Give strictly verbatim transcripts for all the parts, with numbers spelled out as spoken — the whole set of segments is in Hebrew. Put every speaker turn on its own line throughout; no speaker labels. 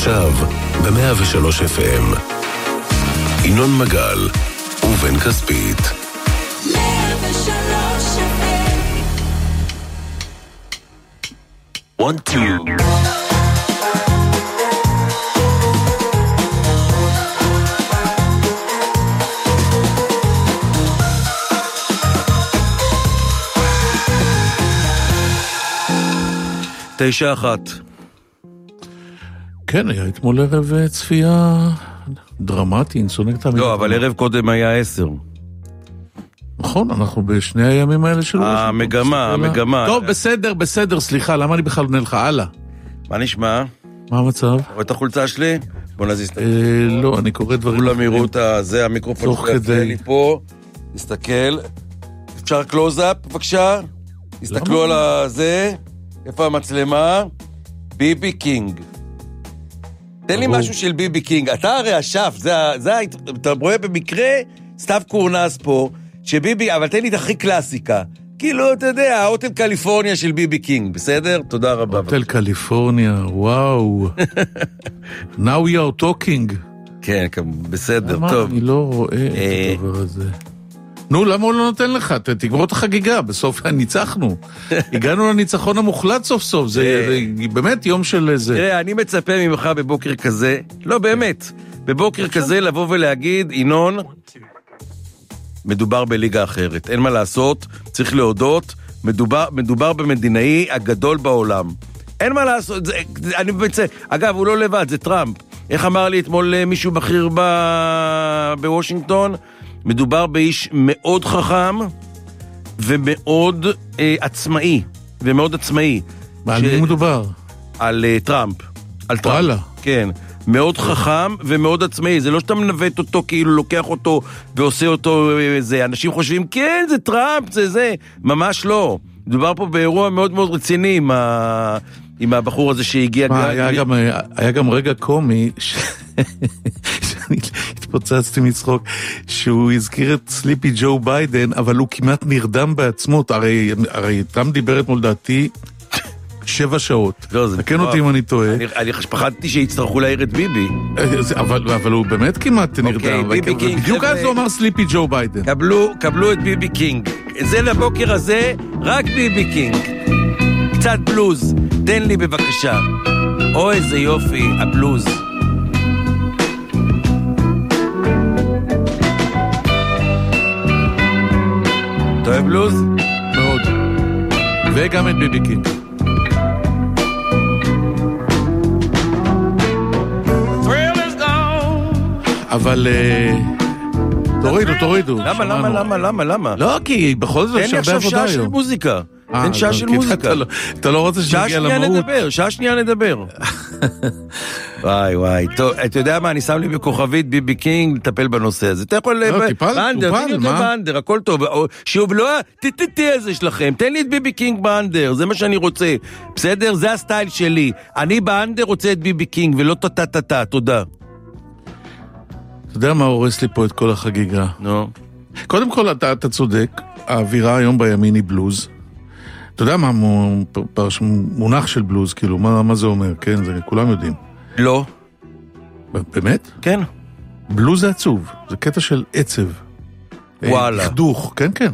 עכשיו ב-מאה ושלוש אף אם. ינון מגל ובן כספית.
מאה ושלוש אף אם.
one two.
תשע אחת.
כן, היה אתמול ערב צפייה דרמטי, נסונק תמיד.
לא, אבל ערב קודם היה עשר.
נכון, אנחנו בשני הימים האלה שלו.
המגמה, המגמה.
טוב, בסדר, בסדר, סליחה, למה אני בכלל עונה לך? הלאה.
מה נשמע?
מה המצב?
רואה את החולצה שלי? בוא נזיז את
אה, לא, אני קורא דברים.
כולם יראו את זה, המיקרופון
תוך כדי.
לי פה. תסתכל. אפשר קלוז-אפ, בבקשה? תסתכלו על זה. איפה המצלמה? ביבי קינג. תן לי משהו של ביבי קינג. אתה הרי השף, זה, זה, אתה רואה במקרה סתיו קורנס פה, שביבי, אבל תן לי את הכי קלאסיקה. כאילו, אתה יודע, הוטל קליפורניה של ביבי קינג, בסדר? תודה רבה.
הוטל קליפורניה, וואו. Now we are talking.
כן, בסדר,
למה
טוב.
אני לא רואה את הדבר הזה. נו, למה הוא לא נותן לך? תגמור את החגיגה, בסוף ניצחנו. הגענו לניצחון המוחלט סוף סוף, זה באמת יום של זה.
תראה, אני מצפה ממך בבוקר כזה, לא באמת, בבוקר כזה לבוא ולהגיד, ינון, מדובר בליגה אחרת, אין מה לעשות, צריך להודות, מדובר, מדובר במדינאי הגדול בעולם. אין מה לעשות, זה, אני מצא, אגב, הוא לא לבד, זה טראמפ. איך אמר לי אתמול מישהו בכיר ב... בוושינגטון? מדובר באיש מאוד חכם ומאוד אה, עצמאי, ומאוד עצמאי.
מה, על מי מדובר?
על uh, טראמפ. על טראמפ.
וואלה.
כן. מאוד חכם ומאוד עצמאי. זה לא שאתה מנווט אותו, כאילו לוקח אותו ועושה אותו זה. אנשים חושבים, כן, זה טראמפ, זה זה. ממש לא. מדובר פה באירוע מאוד מאוד רציני עם, ה... עם הבחור הזה שהגיע.
מה,
גם...
היה, גם, היה גם רגע קומי ש... שאני התפוצצתי מצחוק, שהוא הזכיר את סליפי ג'ו ביידן, אבל הוא כמעט נרדם בעצמו. הרי, הרי טראמפ דיבר אתמול דעתי שבע שעות.
לא, זה
תקן אותי אם אני טועה.
אני, אני פחדתי שיצטרכו להעיר את ביבי.
אבל, אבל הוא באמת כמעט נרדם.
ביבי קינג.
בדיוק אז הוא אמר סליפי ג'ו ביידן.
קבלו, קבלו את ביבי קינג. זה לבוקר הזה, רק ביבי קינג. קצת בלוז. תן לי בבקשה. או איזה יופי, הבלוז. אתה אוהב בלוז?
מאוד. וגם את ביבי קינג. אבל תורידו, תורידו.
למה, למה, למה, למה, למה?
לא, כי בכל זאת יש הרבה עבודה היום.
תן לי עכשיו שעה של מוזיקה. תן שעה של מוזיקה.
אתה לא רוצה שנגיע למהות.
שעה שנייה נדבר, שעה שנייה נדבר. וואי וואי, טוב, אתה יודע מה, אני שם לי בכוכבית ביבי קינג לטפל בנושא הזה. אתה יכול...
לא, טיפל, טופל, מה?
באנדר, הכל טוב. שוב, לא, תתתי איזה שלכם, תן לי את ביבי קינג באנדר, זה מה שאני רוצה. בסדר? זה הסטייל שלי. אני באנדר רוצה את ביבי קינג, ולא טה-טה-טה, תודה.
אתה יודע מה הורס לי פה את כל החגיגה?
נו.
קודם כל, אתה, אתה צודק, האווירה היום בימין היא בלוז. אתה יודע מה מונח של בלוז, כאילו, מה, מה זה אומר, כן? זה כולם יודעים.
לא.
באמת?
כן.
בלוז זה עצוב, זה קטע של עצב.
וואלה.
דכדוך, כן, כן.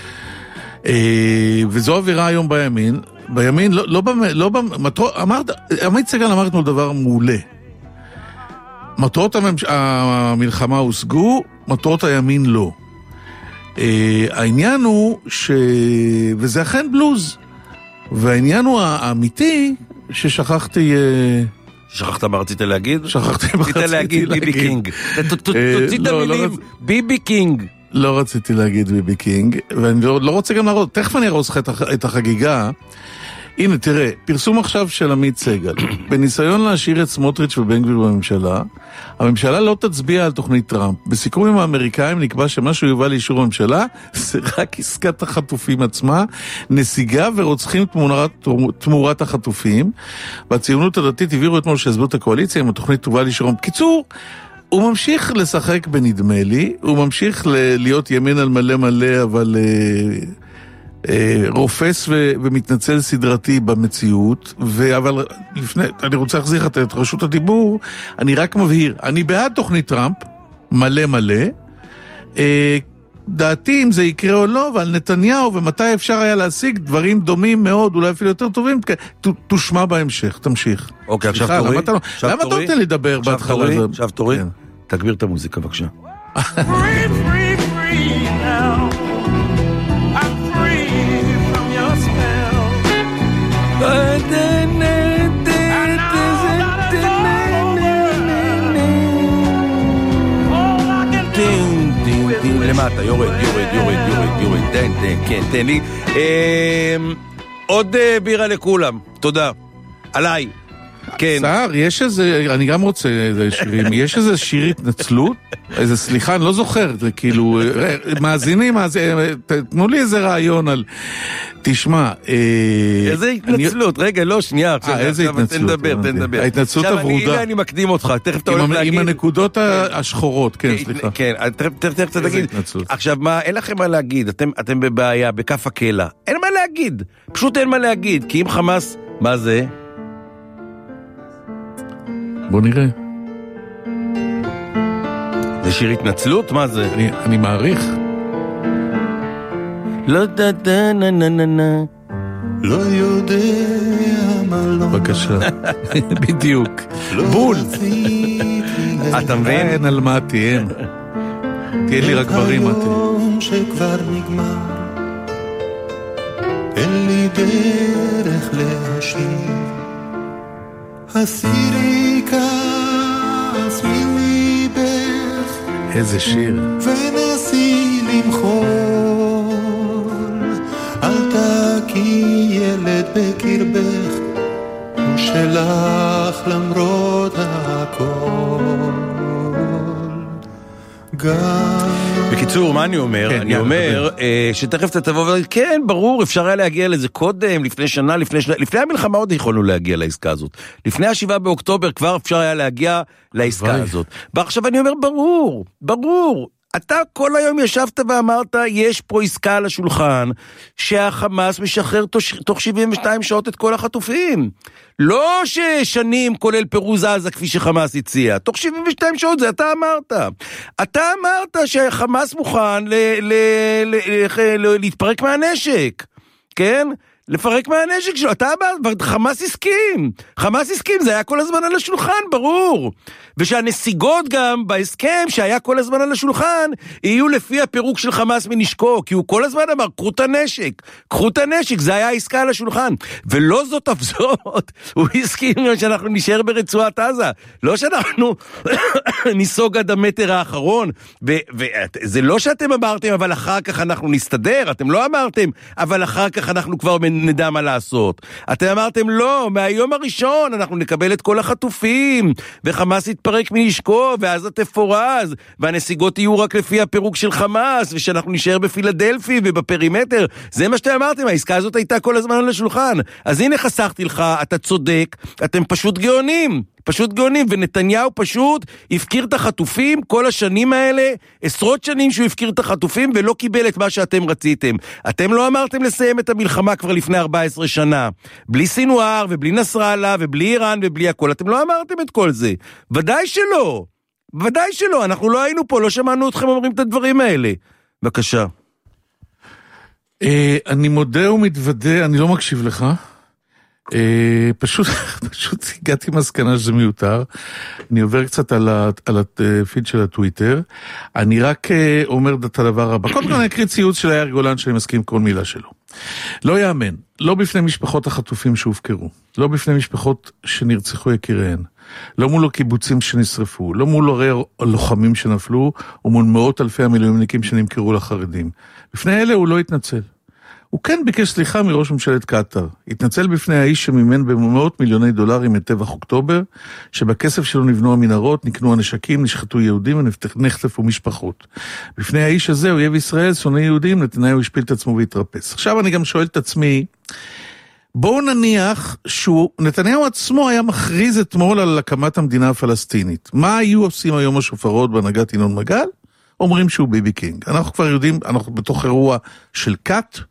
וזו האווירה היום בימין. בימין, לא, לא, לא, לא, אמרת, עמית סגל אמר אתמול דבר מעולה. מטרות הממש... המלחמה הושגו, מטרות הימין לא. העניין הוא ש... וזה אכן בלוז. והעניין הוא האמיתי ששכחתי...
שכחת מה רצית להגיד?
שכחתי מה רציתי להגיד.
ביבי קינג. תוציא את המילים, ביבי קינג.
לא רציתי להגיד ביבי קינג, ואני לא רוצה גם להראות, תכף אני ארוס לך את החגיגה. הנה, תראה, פרסום עכשיו של עמית סגל. בניסיון להשאיר את סמוטריץ' ובן גביר בממשלה, הממשלה לא תצביע על תוכנית טראמפ. בסיכום עם האמריקאים נקבע שמה שהוא יובא לאישור הממשלה, זה רק עסקת החטופים עצמה, נסיגה ורוצחים תמורת, תמורת החטופים. והציונות הדתית העבירו אתמול שהסבירו את הקואליציה, אם התוכנית תובא לאישור. בקיצור, הוא ממשיך לשחק בנדמה לי, הוא ממשיך להיות ימין על מלא מלא, אבל... רופס ו- ומתנצל סדרתי במציאות, ו- אבל לפני, אני רוצה להחזיר את רשות הדיבור, אני רק מבהיר, אני בעד תוכנית טראמפ, מלא מלא, אה, דעתי אם זה יקרה או לא, ועל נתניהו ומתי אפשר היה להשיג דברים דומים מאוד, אולי אפילו יותר טובים, ת- תושמע בהמשך, תמשיך.
אוקיי, עכשיו
סליחה,
תורי.
למה אתה לא-
עכשיו
למה אתה
תורי.
נותן לדבר
עכשיו
בהתחלה?
תורי,
זה-
עכשיו תורי.
כן.
תגביר את המוזיקה בבקשה.
Free, free, free now. I'm free from your spell. And now that it's all over, all I can
טין,
do
טין,
is
טין,
wish
למטה, יורד, יורד, יורד, יורד, יורד, תן, תן, כן, תן לי. אמ, עוד אה, בירה לכולם, תודה. עליי. כן.
סער, יש איזה, אני גם רוצה איזה שירים, יש איזה שיר התנצלות? איזה, סליחה, אני לא זוכר, זה כאילו, מאזינים, תנו לי איזה רעיון על, תשמע,
איזה התנצלות, רגע, לא, שנייה, עכשיו,
איזה
עכשיו, תן
התנצלות,
לדבר, תן
הבנתי.
לדבר.
ההתנצלות
עכשיו, אני-
הוורודה.
הנה אני מקדים אותך, תכף אתה הולך
עם-
להגיד.
עם הנקודות השחורות, כן, סליחה.
כן, תכף תכף קצת
איזה
תגיד.
התנצלות.
עכשיו, מה, אין לכם מה להגיד, אתם אתם בבעיה, בכף הקלע. אין מה להגיד, פשוט אין מה להגיד, כי אם חמאס, מה זה?
בוא נראה,
זה שיר התנצלות? מה זה?
אני- אני מעריך.
לא דה דה נה נה נה נה.
לא יודע מה לא
בבקשה. בדיוק. בול.
אתה מבין?
אין על מתי, אין. תהיה לי רק ברים, מתי.
היום שכבר נגמר אין לי דרך להשיב הסירי כעס מליבך
איזה שיר.
ונסי למחול אל תקי ילד בקרבך הוא שלך למרות הכל גם
בקיצור, מה אני אומר?
כן,
אני
יאללה,
אומר אה, שתכף אתה תבוא ותגיד, כן, ברור, אפשר היה להגיע לזה קודם, לפני שנה, לפני שנה, לפני המלחמה עוד יכולנו להגיע לעסקה הזאת. לפני השבעה באוקטובר כבר אפשר היה להגיע לעסקה
הלוואי.
הזאת. ועכשיו אני אומר, ברור, ברור. אתה כל היום ישבת ואמרת, יש פה עסקה על השולחן, שהחמאס משחרר תוך שבעים ושתיים שעות את כל החטופים. לא ששנים כולל פירוז עזה כפי שחמאס הציע, תוך שבעים ושתיים שעות, זה אתה אמרת. אתה אמרת שחמאס מוכן ל- ל- ל- ל- להתפרק מהנשק, כן? לפרק מהנשק שלו, אתה אמרת, חמאס הסכים, חמאס הסכים, זה היה כל הזמן על השולחן, ברור. ושהנסיגות גם בהסכם שהיה כל הזמן על השולחן, יהיו לפי הפירוק של חמאס מנשקו, כי הוא כל הזמן אמר, קחו את הנשק, קחו את הנשק, זה היה העסקה על השולחן. ולא זאת אף זאת, הוא הסכים שאנחנו נשאר ברצועת עזה, לא שאנחנו ניסוג עד המטר האחרון, וזה לא שאתם אמרתם, אבל אחר כך אנחנו נסתדר, אתם לא אמרתם, אבל אחר כך אנחנו כבר נדע מה לעשות. אתם אמרתם לא, מהיום הראשון אנחנו נקבל את כל החטופים, וחמאס יתפרק מנשקו, ואז תפורז, והנסיגות יהיו רק לפי הפירוק של חמאס, ושאנחנו נשאר בפילדלפי ובפרימטר. זה מה שאתם אמרתם, העסקה הזאת הייתה כל הזמן על השולחן. אז הנה חסכתי לך, אתה צודק, אתם פשוט גאונים. פשוט גאונים, ונתניהו פשוט הפקיר את החטופים כל השנים האלה, עשרות שנים שהוא הפקיר את החטופים ולא קיבל את מה שאתם רציתם. אתם לא אמרתם לסיים את המלחמה כבר לפני ארבע עשרה שנה. בלי סינואר ובלי נסראללה ובלי איראן ובלי הכל. אתם לא אמרתם את כל זה. ודאי שלא. ודאי שלא. אנחנו לא היינו פה, לא שמענו אתכם אומרים את הדברים האלה. בבקשה.
אני מודה ומתוודה, אני לא מקשיב לך. פשוט, פשוט הגעתי מסקנה שזה מיותר. אני עובר קצת על הפיד של הטוויטר. אני רק אומר את הדבר הבא. קודם כל אני אקריא ציוץ של יאיר גולן שאני מסכים כל מילה שלו. לא יאמן, לא בפני משפחות החטופים שהופקרו, לא בפני משפחות שנרצחו יקיריהן, לא מול הקיבוצים שנשרפו, לא מול הרי הלוחמים שנפלו, או מול מאות אלפי המילואימניקים שנמכרו לחרדים. בפני אלה הוא לא התנצל. הוא כן ביקש סליחה מראש ממשלת קטר. התנצל בפני האיש שמימן במאות מיליוני דולרים את טבח אוקטובר, שבכסף שלו נבנו המנהרות, נקנו הנשקים, נשחטו יהודים ונחטפו משפחות. בפני האיש הזה, אויב ישראל, שונא יהודים, נתניהו השפיל את עצמו והתרפס. עכשיו אני גם שואל את עצמי, בואו נניח שנתניהו עצמו היה מכריז אתמול על הקמת המדינה הפלסטינית. מה היו עושים היום השופרות בהנהגת ינון מגל? אומרים שהוא ביבי קינג. אנחנו כבר יודעים, אנחנו בתוך אירוע של קאט,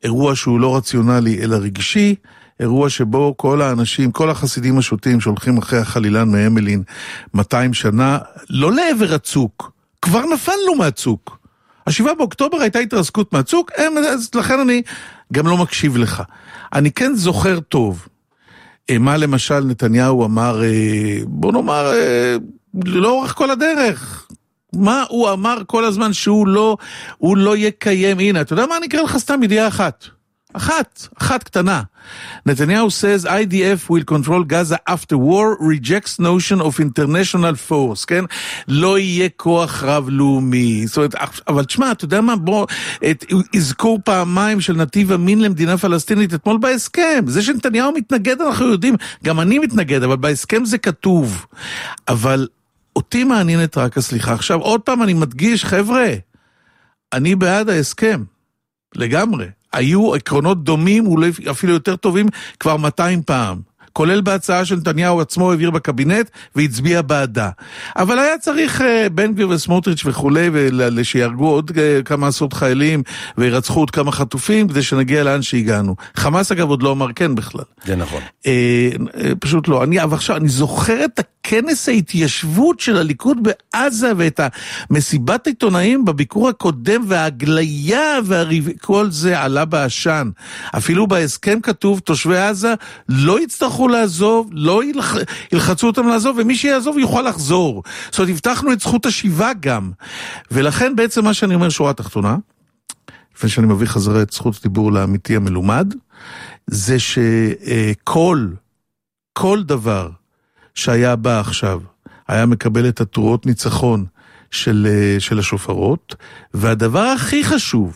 אירוע שהוא לא רציונלי אלא רגשי, אירוע שבו כל האנשים, כל החסידים השוטים שהולכים אחרי החלילן מהמלין מאתיים שנה, לא לעבר הצוק, כבר נפלנו מהצוק. השבעה באוקטובר הייתה התרסקות מהצוק, אז לכן אני גם לא מקשיב לך. אני כן זוכר טוב, מה למשל נתניהו אמר, בוא נאמר, לאורך כל הדרך, מה הוא אמר כל הזמן שהוא לא, הוא לא יקיים, הנה, אתה יודע מה, אני אקרא לך סתם ידיעה אחת, אחת, אחת קטנה. נתניהו says I D F will control Gaza after war, rejects notion of international force, כן? לא יהיה כוח רב-לאומי. זאת אומרת, אבל תשמע, אתה יודע מה? בוא, הזכור פעמיים של נתיב המין למדינה פלסטינית אתמול בהסכם. זה שנתניהו מתנגד, אנחנו יודעים, גם אני מתנגד, אבל בהסכם זה כתוב. אבל אותי מעניינת רק הסליחה. עכשיו, עוד פעם אני מדגיש, חבר'ה, אני בעד ההסכם. לגמרי. היו עקרונות דומים, אולי אפילו יותר טובים, כבר מאתיים פעם. כולל בהצעה של נתניהו עצמו העביר בקבינט, והצביע בעדה. אבל היה צריך בן גביר וסמוטריץ' וכולי, ושירגו עוד כמה עשרות חיילים, וירצחו עוד כמה חטופים, כדי שנגיע לאן שהגענו. חמאס אגב עוד לא אמר כן בכלל.
זה נכון.
פשוט לא. אני, אבל עכשיו, אני זוכר את הכנס ההתיישבות של הליכוד בעזה, ואת המסיבת עיתונאים בביקור הקודם, וההגליה, וכל זה עלה בעשן. אפילו בהסכם כתוב, תושבי עזה לא יצטרכו לעזוב, לא ילח... ילחצו אותם לעזוב, ומי שיעזוב יוכל לחזור. זאת אומרת, הבטחנו את זכות השיבה גם. ולכן בעצם מה שאני אומר שורה תחתונה, לפני שאני מביא חזרה את זכות הדיבור לאמיתי המלומד, זה שכל, כל דבר שהיה בא עכשיו, היה מקבל את התרועות ניצחון של, של השופרות, והדבר הכי חשוב,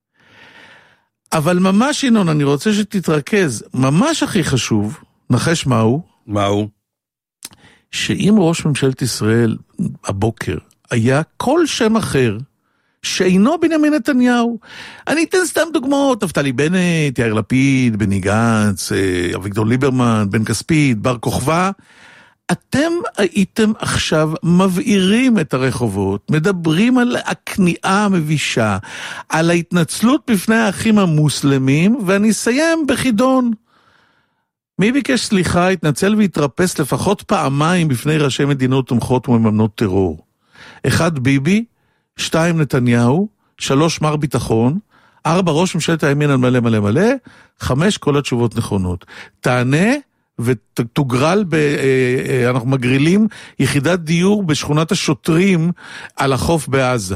אבל ממש ינון, אני רוצה שתתרכז, ממש הכי חשוב, נחש מהו?
מהו?
שאם ראש ממשלת ישראל הבוקר היה כל שם אחר, שאינו בנימין נתניהו, אני אתן סתם דוגמאות, נפתלי בנט, יאיר לפיד, בני גנץ, אביגדור ליברמן, בן כספית, בר כוכבא, אתם הייתם עכשיו מבעירים את הרחובות, מדברים על הכניעה המבישה, על ההתנצלות בפני האחים המוסלמים, ואני אסיים בחידון. מי ביקש סליחה, התנצל והתרפס לפחות פעמיים בפני ראשי מדינות תומכות ומממנות טרור? אחד ביבי, שתיים נתניהו, שלוש מר ביטחון, ארבע ראש ממשלת הימין על מלא מלא מלא, חמש כל התשובות נכונות. תענה ותוגרל, ב, אנחנו מגרילים יחידת דיור בשכונת השוטרים על החוף בעזה.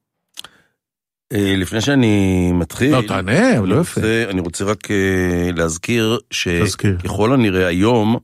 לפני שאני מתחיל,
לא, תענה, אבל לא יפה.
אני רוצה רק להזכיר שככל הנראה היום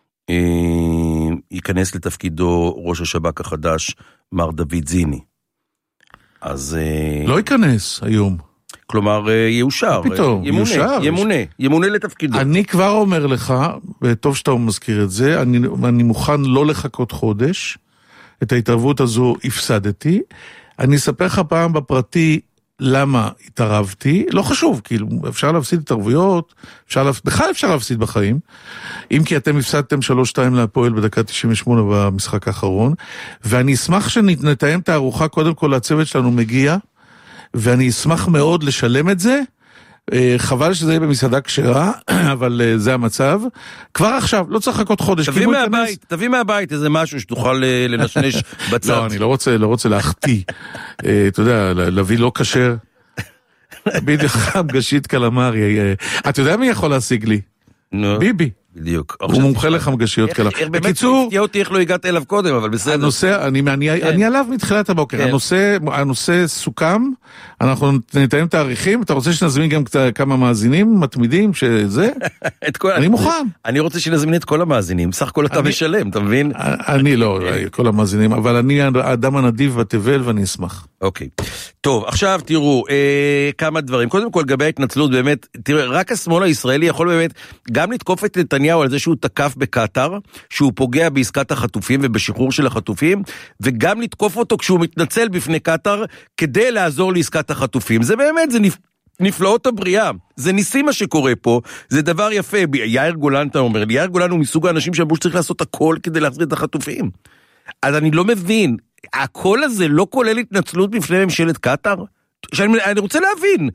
ייכנס לתפקידו ראש השב"כ החדש, מר דוד זיני. אז
לא ייכנס היום.
כלומר, יאושר.
פתאום,
ימונה,
יאושר.
ימונה, ימונה לתפקידו.
אני כבר אומר לך, וטוב שאתה מזכיר את זה, אני, אני מוכן לא לחכות חודש, את ההתערבות הזו הפסדתי, אני אספר לך פעם בפרטי למה התערבתי, לא חשוב, כאילו אפשר להפסיד התערבויות, אפשר להפ... בכלל אפשר להפסיד בחיים, אם כי אתם הפסדתם שלוש שתיים להפועל בדקה תשעים ושמונה במשחק האחרון, ואני אשמח שנתאם את הארוחה, קודם כל הצוות שלנו מגיע, ואני אשמח מאוד לשלם את זה, חבל שזה יהיה במסעדה כשרה, אבל זה המצב. כבר עכשיו, לא צריך לחכות חודש.
תביא מהבית, תביא מהבית איזה משהו שתוכל לנשנש בצד.
לא, אני לא רוצה, לא רוצה להחטיא. אתה יודע, להביא לא כשר. בדיוק חמגשית קלמרי. אתה יודע מי יכול להשיג לי? ביבי.
בדיוק.
הוא מומחה לחמגשיות קלה.
בקיצור, הפתיע אותי איך לא הגעת אליו קודם, אבל בסדר.
הנושא, אני עליו מתחילת הבוקר, הנושא סוכם, אנחנו נתאם תאריכים, אתה רוצה שנזמין גם כמה מאזינים, מתמידים, שזה? אני מוכן.
אני רוצה שנזמין את כל המאזינים, סך הכל אתה משלם, אתה מבין?
אני לא, כל המאזינים, אבל אני האדם הנדיב בתבל ואני אשמח.
אוקיי. טוב, עכשיו תראו, כמה דברים. קודם כל, גבי ההתנצלות, באמת, תראה, רק השמאל הישראלי יכול באמת גם לתקוף את נתניהו על זה שהוא תקף בקטר, שהוא פוגע בעסקת החטופים ובשחרור של החטופים, וגם לתקוף אותו כשהוא מתנצל בפני קטר, כדי לעזור לעסקת החטופים. זה באמת, זה נפ... נפלאות הבריאה. זה ניסי מה שקורה פה, זה דבר יפה. יאיר גולן, אתה אומר, יאיר גולן הוא מסוג האנשים שאמרו שצריך לעשות הכל כדי להחזיר את החטופים. אז אני לא מבין, הכל הזה לא כולל התנצלות בפני ממשלת קטר? שאני, אני רוצה להבין,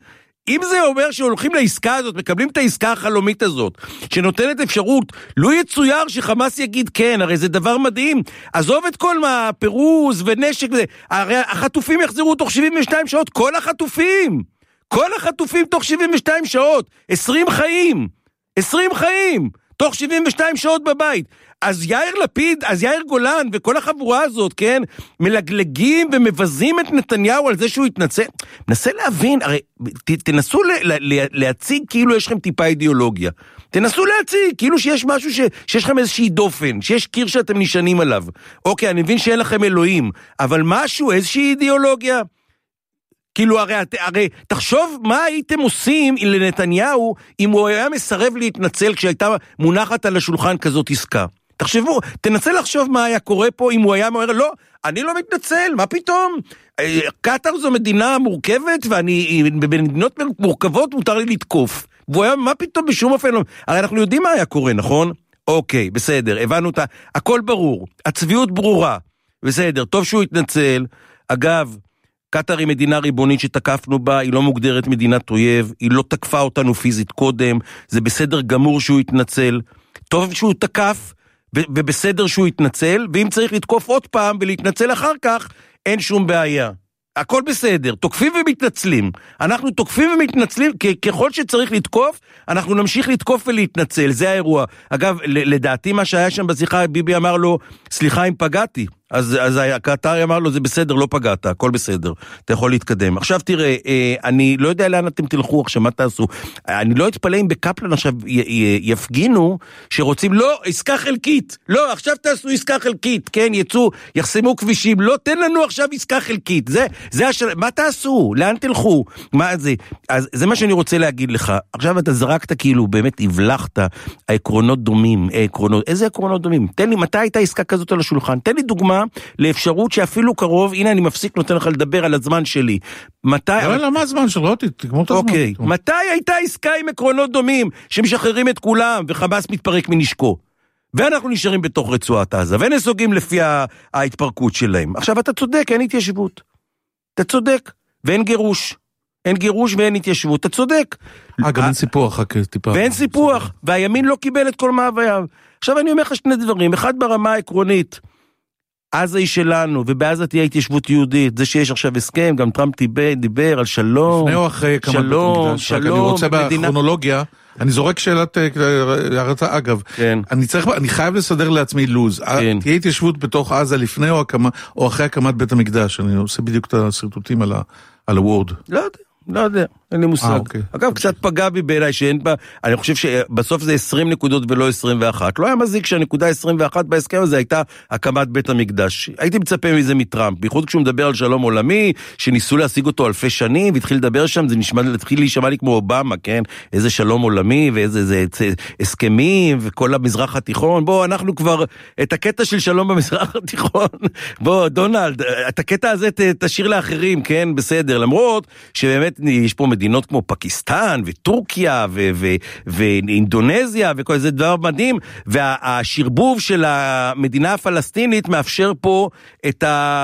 אם זה אומר שהולכים לעסקה הזאת, מקבלים את העסקה החלומית הזאת, שנותנת אפשרות, לא יצויר שחמאס יגיד כן, הרי זה דבר מדהים, עזוב את כל מה, פירוז ונשק, הרי החטופים יחזרו תוך שבעים ושתיים שעות, כל החטופים, כל החטופים תוך שבעים ושתיים שעות, עשרים חיים, עשרים חיים, תוך שבעים ושתיים שעות בבית. אז יאיר לפיד, אז יאיר גולן וכל החבורה הזאת, כן, מלגלגים ומבזים את נתניהו על זה שהוא יתנצל. מנסה להבין, הרי ת, תנסו ל, ל, להציג כאילו יש לכם טיפה אידיאולוגיה. תנסו להציג כאילו שיש משהו ש, שיש לכם איזושהי דופן, שיש קיר שאתם נשענים עליו. אוקיי, אני מבין שאין לכם אלוהים, אבל משהו, איזושהי אידיאולוגיה. כאילו, הרי, הרי תחשוב מה הייתם עושים לנתניהו אם הוא היה מסרב להתנצל כשהייתה מונחת על השולחן כזאת עסקה. תחשבו, תנסה לחשוב מה היה קורה פה אם הוא היה אומר, לא, אני לא מתנצל, מה פתאום? קטר זו מדינה מורכבת, ואני, במדינות מורכבות מותר לי לתקוף. והוא היה, מה פתאום בשום אופן? הרי אנחנו יודעים מה היה קורה, נכון? אוקיי, בסדר, הבנו אותה, הכל ברור, הצביעות ברורה, בסדר, טוב שהוא התנצל. אגב, קטר היא מדינה ריבונית שתקפנו בה, היא לא מוגדרת מדינת אויב, היא לא תקפה אותנו פיזית קודם, זה בסדר גמור שהוא יתנצל, טוב שהוא תקף, ובסדר שהוא יתנצל, ואם צריך לתקוף עוד פעם ולהתנצל אחר כך, אין שום בעיה. הכל בסדר, תוקפים ומתנצלים. אנחנו תוקפים ומתנצלים, ככל שצריך לתקוף, אנחנו נמשיך לתקוף ולהתנצל, זה האירוע. אגב, לדעתי מה שהיה שם בשיחה, ביבי אמר לו, סליחה אם פגעתי. אז, אז הקטרי אמר לו, זה בסדר, לא פגעת, הכל בסדר, אתה יכול להתקדם. עכשיו תראה, אני לא יודע לאן אתם תלכו עכשיו, מה תעשו? אני לא אתפלא אם בקפלן עכשיו יפגינו שרוצים, לא, עסקה חלקית, לא, עכשיו תעשו עסקה חלקית, כן, יצאו, יחסמו כבישים, לא, תן לנו עכשיו עסקה חלקית, זה, זה השל... מה תעשו? לאן תלכו? מה זה? אז זה מה שאני רוצה להגיד לך. עכשיו אתה זרקת כאילו, באמת הבלחת, העקרונות דומים, העקרונות, איזה עקרונות דומים? תן לי, מתי הייתה עסקה כזאת על השולחן? תן לי דוגמה לאפשרות שאפילו קרוב, הנה אני מפסיק נותן לך לדבר על הזמן שלי. מתי...
לא, אלא מה הזמן שלו? תגמור את הזמן.
אוקיי, מתי הייתה עסקה עם עקרונות דומים, שמשחררים את כולם, וחמאס מתפרק מנשקו? ואנחנו נשארים בתוך רצועת עזה, ונסוגים לפי ההתפרקות שלהם. עכשיו אתה צודק, אין התיישבות. אתה צודק, ואין גירוש. אין גירוש ואין התיישבות, אתה צודק.
אה, גם אין סיפוח, טיפה.
ואין סיפוח, והימין לא קיבל את כל מאווייו. עכשיו אני אומר לך שני דברים, אחד ברמה העקרונית, עזה היא שלנו, ובעזה תהיה התיישבות יהודית, זה שיש עכשיו הסכם, גם טראמפ דיבר על שלום,
לפני או אחרי כמה
שלום, שלום,
אני רוצה בכרונולוגיה, אני זורק שאלת הרצאה, אגב, אני צריך, אני חייב לסדר לעצמי לוז, תהיה התיישבות בתוך עזה לפני או אחרי הקמת בית המקדש, אני עושה בדיוק את הסרטוטים על הוורד. לא יודע. לא יודע, אין לי מושג. אגב, קצת פגע בי בעיניי שאין בה, אני חושב שבסוף זה עשרים נקודות ולא עשרים ואחת. לא היה מזיק שהנקודה עשרים ואחת בהסכם הזה הייתה הקמת בית המקדש. הייתי מצפה מזה מטראמפ, בייחוד כשהוא מדבר על שלום עולמי, שניסו להשיג אותו אלפי שנים, והתחיל לדבר שם, זה נשמע, התחיל להישמע לי כמו אובמה, כן? איזה שלום עולמי, ואיזה זה, הסכמים, וכל המזרח התיכון. בוא, אנחנו כבר, את הקטע של שלום במזרח התיכון, בוא, דונלד, את הקטע הזה תשאיר לאחרים, כן? בסדר, למרות שבאמת יש פה מדינות כמו פקיסטן וטורקיה ו- ו- ואינדונזיה וכל זה דבר מדהים, והשרבוב של המדינה הפלסטינית מאפשר פה את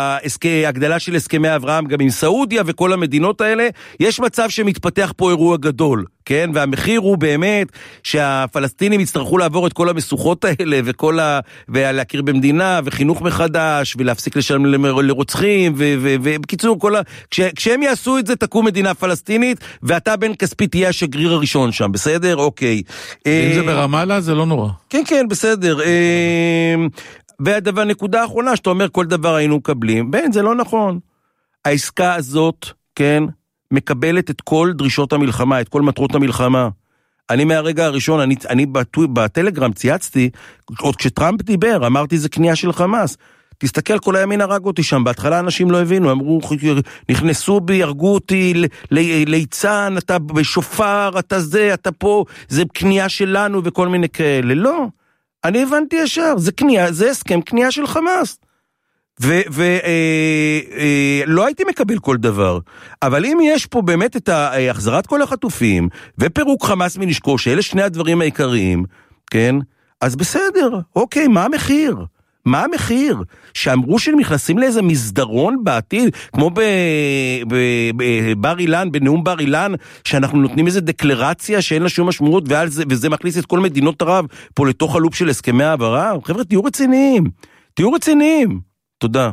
ההגדלה של הסכמי אברהם גם עם סעודיה וכל המדינות האלה. יש מצב שמתפתח פה אירוע גדול, כן? והמחיר הוא באמת שהפלסטינים יצטרכו לעבור את כל המשוכות האלה וכל ה... ולהכיר במדינה וחינוך מחדש ולהפסיק לשלם לרוצחים ובקיצור כל ה... כש... כשהם יעשו את זה תקום מדינה פלסטינית ואתה בן כספי תהיה השגריר הראשון שם, בסדר? אוקיי. אם זה ברמאללה זה לא נורא.
כן, כן, בסדר. והדבר, נקודה האחרונה שאתה אומר כל דבר היינו מקבלים, בין זה לא נכון. העסקה הזאת, כן, מקבלת את כל דרישות המלחמה, את כל מטרות המלחמה. אני מהרגע הראשון, אני, אני בטלגרם צייצתי, עוד כשטראמפ דיבר, אמרתי זה קנייה של חמאס. תסתכל, כל הימין הרג אותי שם, בהתחלה אנשים לא הבינו, אמרו, נכנסו בי, הרגו אותי, ליצן, אתה בשופר, אתה זה, אתה פה, זה קנייה שלנו וכל מיני כאלה. לא, אני הבנתי ישר, זה קנייה, זה הסכם קנייה של חמאס. ולא הייתי מקבל כל דבר, אבל אם יש פה באמת את החזרת כל החטופים ופירוק חמאס מנשקו, שאלה שני הדברים העיקריים, כן, אז בסדר, אוקיי, מה המחיר?
מה המחיר? שאמרו שהם נכנסים לאיזה מסדרון בעתיד, כמו בבר אילן, בנאום בר אילן, שאנחנו נותנים איזה דקלרציה שאין לה שום משמעות, וזה מכניס את כל מדינות ערב פה לתוך הלופ של הסכמי העברה. חבר'ה, תהיו רציניים, תהיו רציניים. תודה.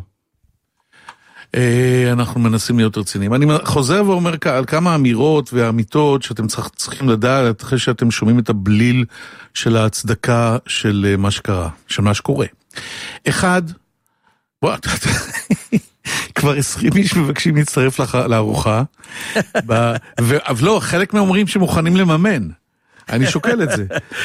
אנחנו מנסים להיות רציניים. אני חוזר ואומר על כמה אמירות והאמיתות שאתם צריכים לדעת אחרי שאתם שומעים את הבליל של ההצדקה של מה שקרה, של מה שקורה. אחד, בוא, כבר עשרים איש מבקשים להצטרף לארוחה, אבל לא, חלק מהאומרים שמוכנים לממן. אני שוקל את זה.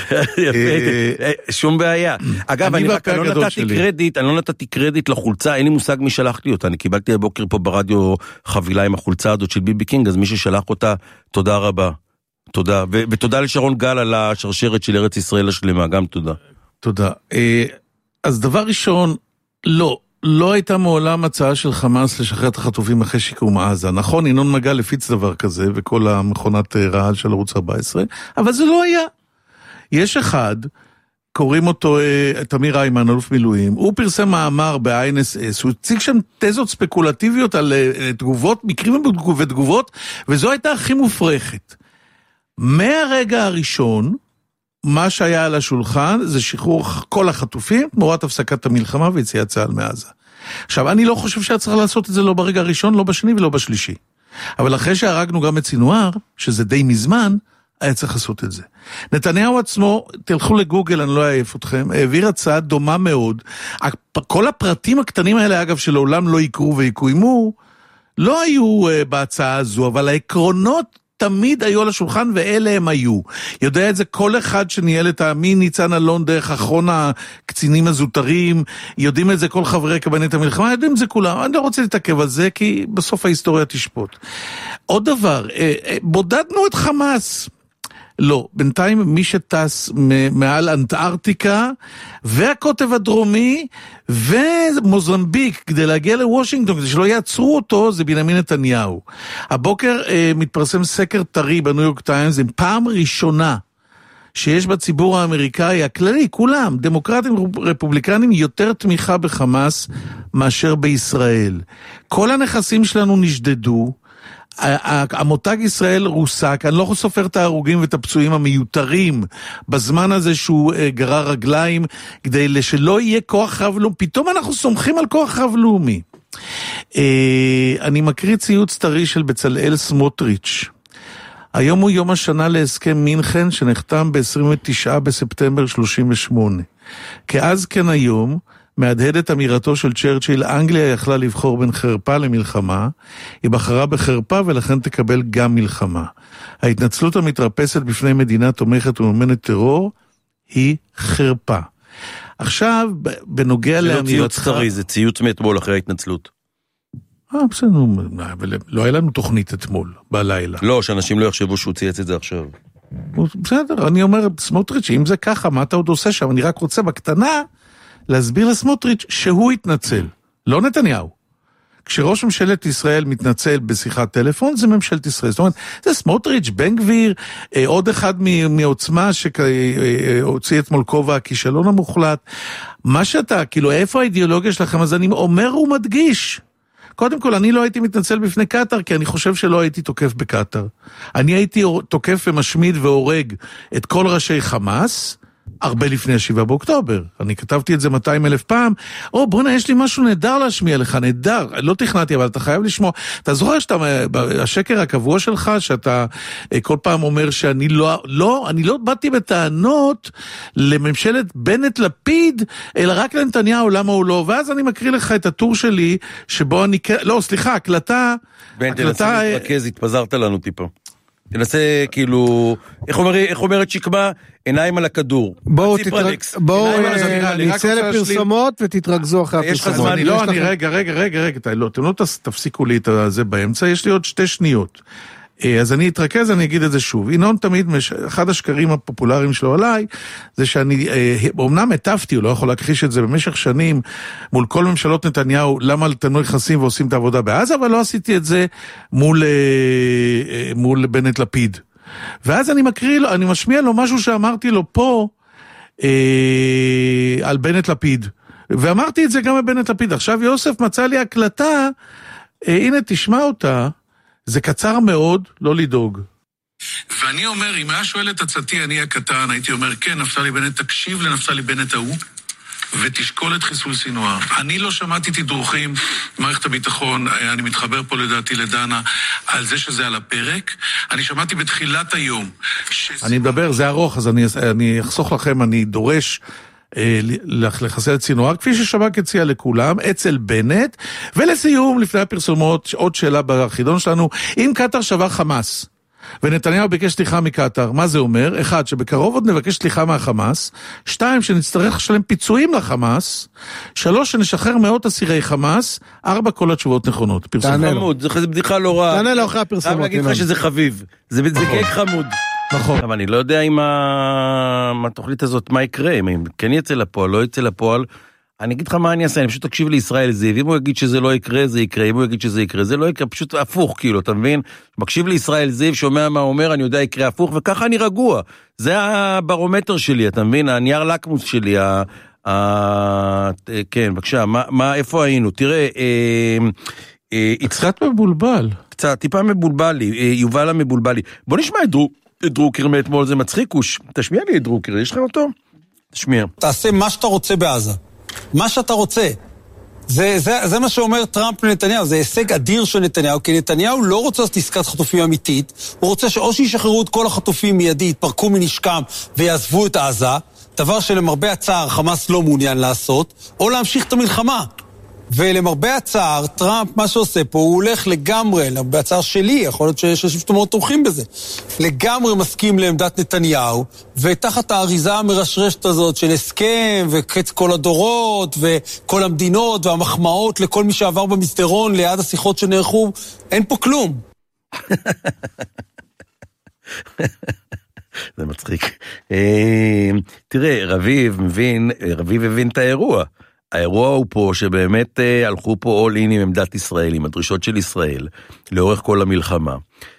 שום בעיה. אגב, אני רק לא נתתי קרדיט, אני לא נתתי קרדיט לחולצה, אין לי מושג מי שלחתי אותה, אני קיבלתי הבוקר פה ברדיו חבילה עם החולצה הזאת של ביבי קינג, אז מי ששלח אותה, תודה רבה. תודה, ותודה לשרון גל על השרשרת של ארץ ישראל השלמה, גם תודה.
תודה. אז דבר ראשון, לא. לא הייתה מעולם הצעה של חמאס לשחרר את החטופים אחרי שיקום עזה. נכון, ינון מגל הפיץ דבר כזה, וכל המכונת רעל של ערוץ ארבע עשרה, אבל זה לא היה. יש אחד, קוראים אותו תמיר איימן, אלוף מילואים, הוא פרסם מאמר ב-איי אן אס אס, הוא הציג שם תזות ספקולטיביות על תגובות, מקרים ותגובות, וזו הייתה הכי מופרכת. מהרגע הראשון, מה שהיה על השולחן זה שחרור כל החטופים, תמורת הפסקת המלחמה ויציאת צה"ל מעזה. עכשיו, אני לא חושב שהיה צריך לעשות את זה לא ברגע הראשון, לא בשני ולא בשלישי. אבל אחרי שהרגנו גם את סינואר, שזה די מזמן, היה צריך לעשות את זה. נתניהו עצמו, תלכו לגוגל, אני לא אעייף אתכם, העביר הצעה דומה מאוד. כל הפרטים הקטנים האלה, אגב, שלעולם לא יקרו ויקוימו, לא היו בהצעה הזו, אבל העקרונות תמיד היו על השולחן, ואלה הם היו. יודע את זה כל אחד שניהל את המין ניצן אלון דרך אחרון הקצינים הזוטרים, יודעים את זה כל חברי קבינט המלחמה, יודעים את זה כולם. אני לא רוצה להתעכב על זה, כי בסוף ההיסטוריה תשפוט. עוד דבר, בודדנו את חמאס. לא, בינתיים מי שטס מעל אנטארקטיקה והקוטב הדרומי ומוזמביק כדי להגיע לוושינגטון, כדי שלא יעצרו אותו, זה בנימין נתניהו. הבוקר אה, מתפרסם סקר טרי בניו יורק טיימס, עם פעם ראשונה שיש בציבור האמריקאי הכללי, כולם, דמוקרטים רפובליקנים, יותר תמיכה בחמאס מאשר בישראל. כל הנכסים שלנו נשדדו, המותג ישראל רוסק, אני לא סופר את ההרוגים ואת הפצועים המיותרים בזמן הזה שהוא גרר רגליים, כדי שלא יהיה כוח רב לאומי, פתאום אנחנו סומכים על כוח רב לאומי. אני מקריא ציוץ טרי של בצלאל סמוטריץ'. היום הוא יום השנה להסכם מינכן שנחתם ב-עשרים ותשעה בספטמבר שלושים ושמונה. כאז כן היום, מהדהדת אמירתו של צ'רצ'יל, אנגליה יכלה לבחור בין חרפה למלחמה, היא בחרה בחרפה ולכן תקבל גם מלחמה. ההתנצלות המתרפסת בפני מדינה תומכת ומממנת טרור היא חרפה. עכשיו, בנוגע
לאמירתך... זה לא ציוץ טרי, זה ציוץ מאתמול אחרי ההתנצלות.
אה, בסדר, אבל לא היה לנו תוכנית אתמול, בלילה.
לא, שאנשים לא יחשבו שהוא צייץ את זה עכשיו.
בסדר, אני אומר, סמוטריץ', אם זה ככה, מה אתה עוד עושה שם? אני רק רוצה בקטנה להסביר לסמוטריץ' שהוא התנצל, לא נתניהו. כשראש ממשלת ישראל מתנצל בשיחת טלפון, זה ממשלת ישראל. זאת אומרת, זה סמוטריץ', בן גביר, עוד אחד מעוצמה שהוציא אתמול כובע הכישלון המוחלט. מה שאתה, כאילו, איפה האידיאולוגיה שלכם? אז אני אומר ומדגיש. קודם כל, אני לא הייתי מתנצל בפני קטר, כי אני חושב שלא הייתי תוקף בקטר. אני הייתי תוקף ומשמיד והורג את כל ראשי חמאס, הרבה לפני השבעה באוקטובר. אני כתבתי את זה מאתיים אלף פעם. או, בוא'נה, יש לי משהו נהדר להשמיע לך, נהדר. לא תכנעתי, אבל אתה חייב לשמוע. אתה זוכר שאתה, השקר הקבוע שלך, שאתה כל פעם אומר שאני לא, לא, אני לא באתי בטענות לממשלת בנט לפיד, אלא רק לנתניהו, למה הוא לא. ואז אני מקריא לך את הטור שלי, שבו אני, לא, סליחה, הקלטה,
בנט, תנסה להתרכז, התפזרת לנו טיפה. תנסה, כאילו, איך, אומר, איך אומרת שקמה? עיניים על הכדור.
בואו נצא לפרסומות ותתרכזו אחרי הפרסומות.
לא, אני רגע, רגע, רגע, רגע, אתם לא תפסיקו לי את זה באמצע, יש לי עוד שתי שניות. אז אני אתרכז, אני אגיד את זה שוב. ינון תמיד, אחד השקרים הפופולריים שלו עליי, זה שאני, אומנם הטפתי, הוא לא יכול להכחיש את זה במשך שנים, מול כל ממשלות נתניהו, למה לתנו יחסים ועושים את העבודה בעזה, אבל לא עשיתי את זה מול, מול בנט לפיד. ואז אני מקריא לו, אני משמיע לו משהו שאמרתי לו פה, על בנט לפיד. ואמרתי את זה גם בבנט לפיד. עכשיו יוסף מצא לי הקלטה, אה, הנה תשמע אותה, זה קצר מאוד, לא לדאוג.
ואני אומר, אם היה שואל את עצתי, אני הקטן, הייתי אומר, כן, נפתלי בנט, תקשיב לנפתלי בנט ההוא, ותשקול את חיסול סינואר. אני לא שמעתי תדרוכים, מערכת הביטחון, אני מתחבר פה לדעתי לדנה, על זה שזה על הפרק. אני שמעתי בתחילת היום. שזה...
אני מדבר, זה ארוך, אז אני, אני אחסוך לכם, אני דורש אה, לחסל את סינואר, כפי ששב"כ הציע לכולם, אצל בנט, ולסיום, לפני הפרסומות, עוד שאלה בחידון שלנו, אם קטר שווה חמאס, ונתניהו ביקש סליחה מקטר, מה זה אומר? אחד, שבקרוב עוד נבקש סליחה מהחמאס, שתיים, שנצטרך לשלם פיצויים לחמאס, שלוש, שנשחרר מאות אסירי חמאס, ארבע, כל התשובות נכונות.
פרסום חמוד, זה בדיחה לא רע.
תענה לו אחרי הפרסומות.
אני אגיד לך שזה חביב, זה קייק חמוד.
נכון.
אבל אני לא יודע אם התוכנית הזאת, מה יקרה, אם כן יצא לפועל, לא יצא לפועל, אני אגיד לך מה אני אעשה, אני פשוט תקשיב לישראל זיו, אם הוא יגיד שזה לא יקרה, זה יקרה, אם הוא יגיד שזה יקרה, זה לא יקרה, פשוט הפוך, כאילו, אתה מבין? מקשיב לישראל זיו, שומע מה הוא אומר, אני יודע יקרה הפוך, וככה אני רגוע. זה הברומטר שלי, אתה מבין? הנייר לקמוס שלי, ה... ה... כן, בבקשה, מה, מה, איפה היינו? תראה, אה, אה,
קצת מבולבל.
קצת, טיפה מבולבל לי, אה, יובל המבולבל לי. בוא נשמע את, דרו, את דרוקר מאתמול, זה מצחיקוש. תשמיע לי את דרוקר, יש לך אותו? תשמיע.
תעשה מה שאתה רוצה בעזה. מה שאתה רוצה. זה, זה, זה מה שאומר טראמפ לנתניהו, זה הישג אדיר של נתניהו, כי נתניהו לא רוצה לעשות עסקת חטופים אמיתית, הוא רוצה שאו שישחררו את כל החטופים מיידי, יתפרקו מנשקם ויעזבו את עזה, דבר שלמרבה הצער חמאס לא מעוניין לעשות, או להמשיך את המלחמה. ולמרבה הצער, טראמפ, מה שעושה פה, הוא הולך לגמרי, למרבה הצער שלי, יכול להיות שיש אנשים שאתם מאוד תומכים בזה, לגמרי מסכים לעמדת נתניהו, ותחת האריזה המרשרשת הזאת של הסכם, וקץ כל הדורות, וכל המדינות, והמחמאות לכל מי שעבר במסדרון, ליד השיחות שנערכו, אין פה כלום.
זה מצחיק. תראה, רביב מבין, רביב הבין את האירוע. האירוע הוא פה שבאמת אה, הלכו פה all in עם עמדת ישראל, עם הדרישות של ישראל, לאורך כל המלחמה.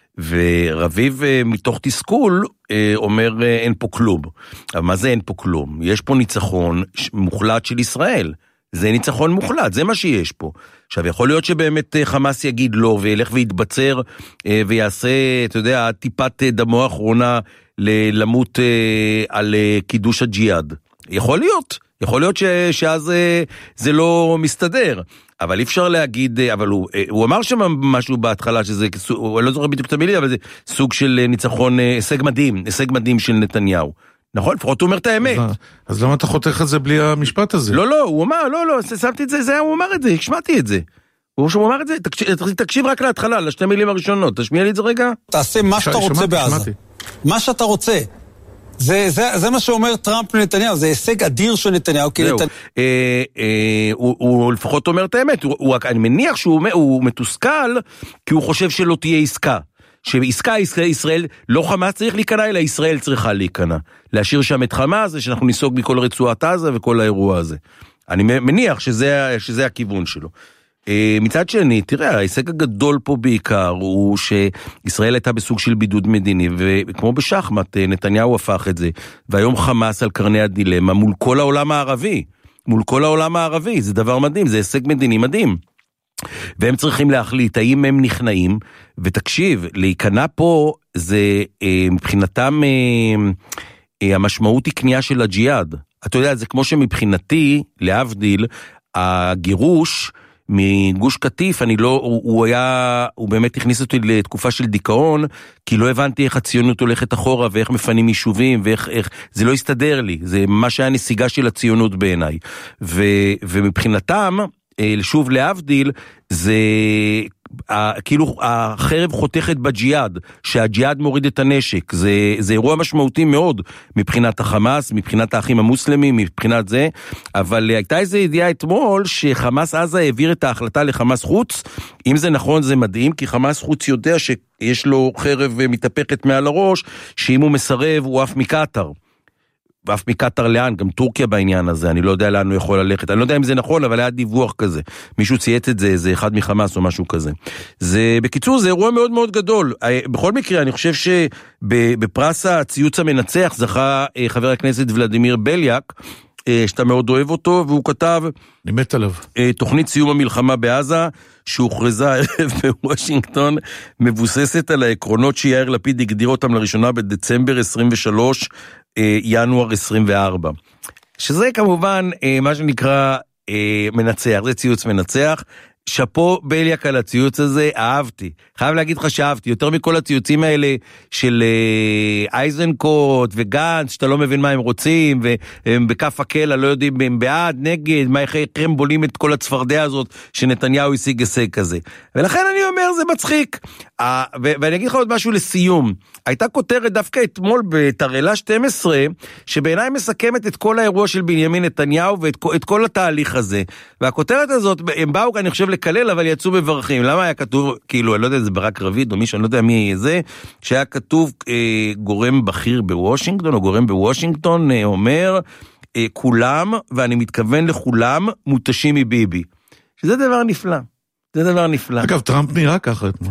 ורביב אה, מתוך תסכול אה, אומר אה, אין פה כלום. אבל מה זה אין פה כלום? יש פה ניצחון מוחלט של ישראל. זה ניצחון מוחלט, זה מה שיש פה. עכשיו, יכול להיות שבאמת אה, חמאס יגיד לא, וילך ויתבצר, אה, ויעשה, אתה יודע, טיפת אה, דמו האחרונה למות אה, על אה, קידוש הג'יהאד. יכול להיות. יכול להיות ש, שאז זה לא מסתדר, אבל אי אפשר להגיד, אבל הוא, הוא אמר שם משהו בהתחלה, שזה, אני לא זוכר בדיוק את המילים, אבל זה סוג של ניצחון, הישג מדהים, הישג מדהים של נתניהו. נכון? לפחות הוא אומר את האמת.
אז למה אתה חותך את זה בלי המשפט הזה?
לא, לא, הוא אמר, לא, לא, שמתי את זה, זה, הוא אמר את זה, השמעתי את זה. הוא אמר את זה, תקשיב, תקשיב רק להתחלה, לשתי מילים הראשונות, תשמיע לי את זה רגע.
תעשה מה שאתה רוצה בעזה. מה שאתה רוצה. זה, זה, זה מה שאומר טראמפ לנתניהו, זה הישג אדיר של נתניהו.
זהו, נת... אה, אה, הוא, הוא לפחות אומר את האמת, הוא, הוא, אני מניח שהוא הוא מתוסכל, כי הוא חושב שלא תהיה עסקה. שעסקה ישראל, ישראל, לא חמאס צריך להיכנע, אלא ישראל צריכה להיכנע. להשאיר שם את חמאס, זה שאנחנו ניסוג מכל רצועת עזה וכל האירוע הזה. אני מניח שזה, שזה הכיוון שלו. מצד שני, תראה, ההישג הגדול פה בעיקר הוא שישראל הייתה בסוג של בידוד מדיני, וכמו בשחמט, נתניהו הפך את זה, והיום חמאס על קרני הדילמה מול כל העולם הערבי, מול כל העולם הערבי, זה דבר מדהים, זה הישג מדיני מדהים. והם צריכים להחליט האם הם נכנעים, ותקשיב, להיכנע פה זה מבחינתם, המשמעות היא קנייה של הג'יהאד. אתה יודע, זה כמו שמבחינתי, להבדיל, הגירוש, מגוש קטיף, אני לא, הוא, הוא היה, הוא באמת הכניס אותי לתקופה של דיכאון, כי לא הבנתי איך הציונות הולכת אחורה, ואיך מפנים יישובים, ואיך, איך, זה לא הסתדר לי, זה מה שהיה נסיגה של הציונות בעיניי. ו, ומבחינתם, שוב להבדיל, זה, כאילו החרב חותכת בג'יהאד, שהג'יהאד מוריד את הנשק, זה, זה אירוע משמעותי מאוד, מבחינת החמאס, מבחינת האחים המוסלמים, מבחינת זה, אבל הייתה איזו ידיעה אתמול, שחמאס עזה העביר את ההחלטה לחמאס חוץ, אם זה נכון זה מדהים, כי חמאס חוץ יודע שיש לו חרב מתהפכת מעל הראש, שאם הוא מסרב הוא עף מקטר, ואף מקטר לאן, גם טורקיה בעניין הזה, אני לא יודע לאן הוא יכול ללכת, אני לא יודע אם זה נכון, אבל היה דיווח כזה, מישהו צייץ את זה, זה אחד מחמאס או משהו כזה. זה, בקיצור, זה אירוע מאוד מאוד גדול. בכל מקרה, אני חושב שבפרס הציוץ המנצח, זכה חבר הכנסת ולדימיר בליאק, שאתה מאוד אוהב אותו, והוא כתב...
אני מת עליו.
תוכנית סיום המלחמה בעזה, שהוכרזה הערב בוושינגטון, מבוססת על העקרונות שיאיר לפיד הגדיר אותם לראשונה בדצמבר עשרים ושלוש, ינואר עשרים וארבע. שזה כמובן מה שנקרא מנצח, זה ציוץ מנצח, שפו בליאק על הציוץ הזה, אהבתי. חייב להגיד לך שאהבתי, יותר מכל הציוצים האלה של אייזנקוט וגנץ, שאתה לא מבין מה הם רוצים, והם בכף הקלה לא יודעים הם בעד, נגד, מה איך הם בולים את כל הצפרדיה הזאת, שנתניהו השיג הישג כזה. ולכן אני אומר, זה מצחיק. ואני אגיד לך עוד משהו לסיום. הייתה כותרת דווקא אתמול בתרעלה שתים עשרה, שבעיניי מסכמת את כל האירוע של בנימין נתניהו, ואת כל התהליך הזה. והכותרת הזאת, הם באו, אני חושב, לקלל, אבל יצאו מברכים. למה היה כתוב, כאילו, אני לא יודע, זה ברק רביד, או מישהו, אני לא יודע מי זה, שהיה כתוב אה, גורם בכיר בוושינגטון, או גורם בוושינגטון, אה, אומר, אה, כולם, ואני מתכוון לכולם, מותשים מביבי. שזה דבר נפלא. זה דבר נפלא.
אגב, טראמפ נראה ככה אתמול.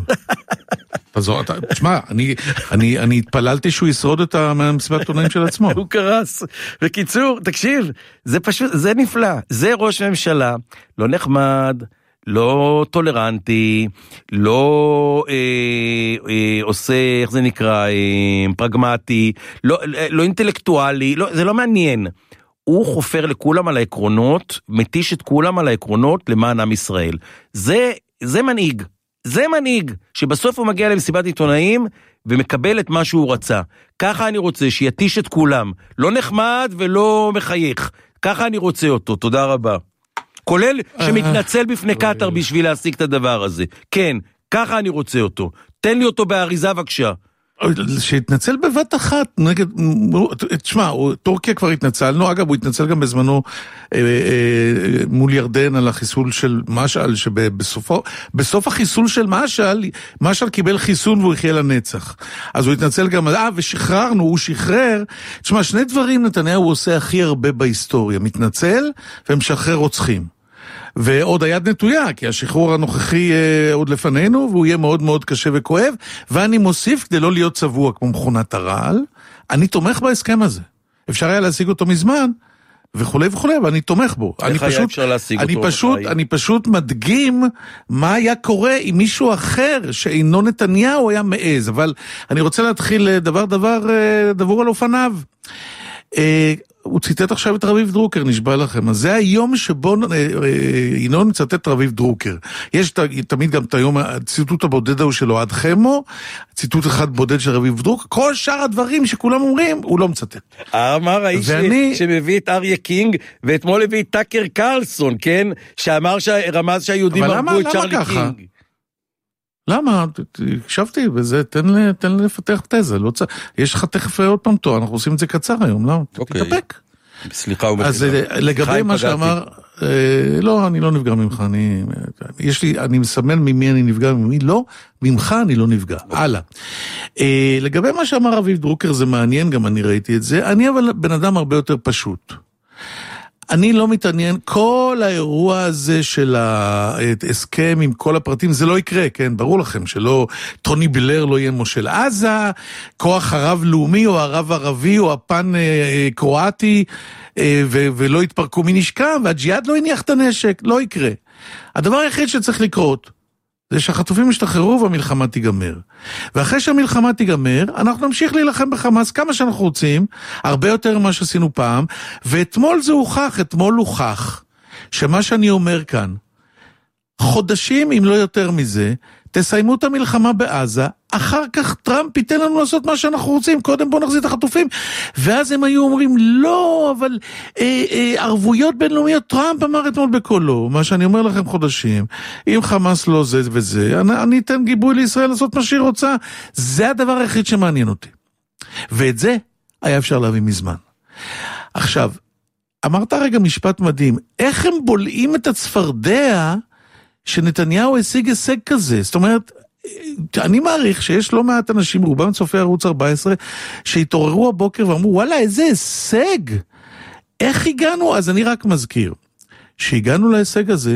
תשמע, אני התפללתי שהוא ישרוד את המסיבת עיתונאים של עצמו.
הוא קרס. בקיצור, תקשיב, זה פשוט, זה נפלא. זה ראש ממשלה, לא נחמד, לא טולרנטי, לא אה, אה, עושה, איך זה נקרא, אה, פרגמטי, לא, לא אינטלקטואלי, לא, זה לא מעניין. הוא חופר לכולם על העקרונות, מתיש את כולם על העקרונות למען עם ישראל. זה, זה מנהיג. זה מנהיג, שבסוף הוא מגיע למסיבת עיתונאים, ומקבל את מה שהוא רצה. ככה אני רוצה, שיתיש את כולם. לא נחמד ולא מחייך. ככה אני רוצה אותו, תודה רבה. כולל שמתנצל בפני קטר בשביל להשיג את הדבר הזה. כן, ככה אני רוצה אותו. תן לי אותו באריזה בבקשה.
שהתנצל בבת אחת נגד, תשמע, טורקיה כבר התנצלנו, אגב הוא התנצל גם בזמנו אה, אה, מול ירדן על החיסול של משעל, שבסופו, בסוף החיסול של משעל, משעל קיבל חיסון והוא יחיה לנצח, אז הוא התנצל גם, אה ושחררנו, הוא שחרר, תשמע, שני דברים נתניהו הוא עושה הכי הרבה בהיסטוריה, מתנצל ומשחרר רוצחים. ועוד היד נטויה, כי השחרור הנוכחי אה, עוד לפנינו, והוא יהיה מאוד מאוד קשה וכואב, ואני מוסיף כדי לא להיות צבוע כמו מכונת הרעל, אני תומך בהסכם הזה. אפשר היה להשיג אותו מזמן, וכולי וכולי, אבל אני תומך בו.
איך היה אפשר להשיג
אני
אותו?
פשוט, אני פשוט מדגים מה היה קורה עם מישהו אחר, שאינו נתניהו היה מעז, אבל אני רוצה להתחיל דבר דבר, דבור על אופניו. אה, הוא ציטט עכשיו את רביב דרוקר, נשבע לכם. אז זה היום שבו ינון מצטט את רביב דרוקר. יש תמיד גם את היום, הציטוט הבודד הוא של אוהד חמו, ציטוט אחד בודד של רביב דרוקר, כל שאר הדברים שכולם אומרים, הוא לא מצטט.
אמר האיש ואני... שמביא את אריה קינג, ואתמול הביא את טאקר קרלסון, כן? שאמר שרמז שהיהודים הרגו את צ'רלי קינג.
למה? הקשבתי, וזה, תן, תן לפתח תזה, לא צ... יש לך תכף עוד פעם טוב, אנחנו עושים את זה קצר היום, לא?
אוקיי.
תתאפק.
סליחה ומחילה.
אז לגבי מה שאמר, אה, לא, אני לא נפגע ממך, אני, יש לי, אני מסמן ממי אני נפגע, ממי לא, ממך אני לא נפגע. הלאה. אה, לגבי מה שאמר רביב דרוקר, זה מעניין, גם אני ראיתי את זה, אני אבל בן אדם הרבה יותר פשוט. אני לא מתעניין, כל האירוע הזה של ההסכם עם כל הפרטים, זה לא יקרה, כן? ברור לכם שלא, טוני בילר לא יהיה מושל עזה, כוח הרב לאומי או הרב ערבי או הפן אה, קרואטי, אה, ו- ולא יתפרקו מנשקם, והג'יהאד לא יניח את הנשק, לא יקרה. הדבר היחיד שצריך לקרות, זה שהחטופים ישתחררו והמלחמה תיגמר. ואחרי שהמלחמה תיגמר, אנחנו נמשיך להילחם בחמאס כמה שאנחנו רוצים, הרבה יותר ממה שעשינו פעם, ואתמול זה הוכח, אתמול הוכח, שמה שאני אומר כאן, חודשים אם לא יותר מזה, תסיימו את המלחמה בעזה, אחר כך טראמפ ייתן לנו לעשות מה שאנחנו רוצים, קודם בוא נחזיר את החטופים, ואז הם היו אומרים, לא, אבל אה, אה, ערבויות בינלאומיות, טראמפ אמר אתמול בקולו, מה שאני אומר לכם חודשים, אם חמאס לא זה וזה, אני, אני אתן גיבוי לישראל לעשות מה שהיא רוצה, זה הדבר היחיד שמעניין אותי. ואת זה היה אפשר להביא מזמן. עכשיו, אמרת רגע משפט מדהים, איך הם בולעים את הצפרדע, שנתניהו השיג הישג כזה, זאת אומרת, אני מעריך שיש לא מעט אנשים, רובם צופי ערוץ ארבע עשרה, שהתעוררו הבוקר ואמרו, וואלה, איזה הישג, איך הגענו? אז אני רק מזכיר, שהגענו להישג הזה,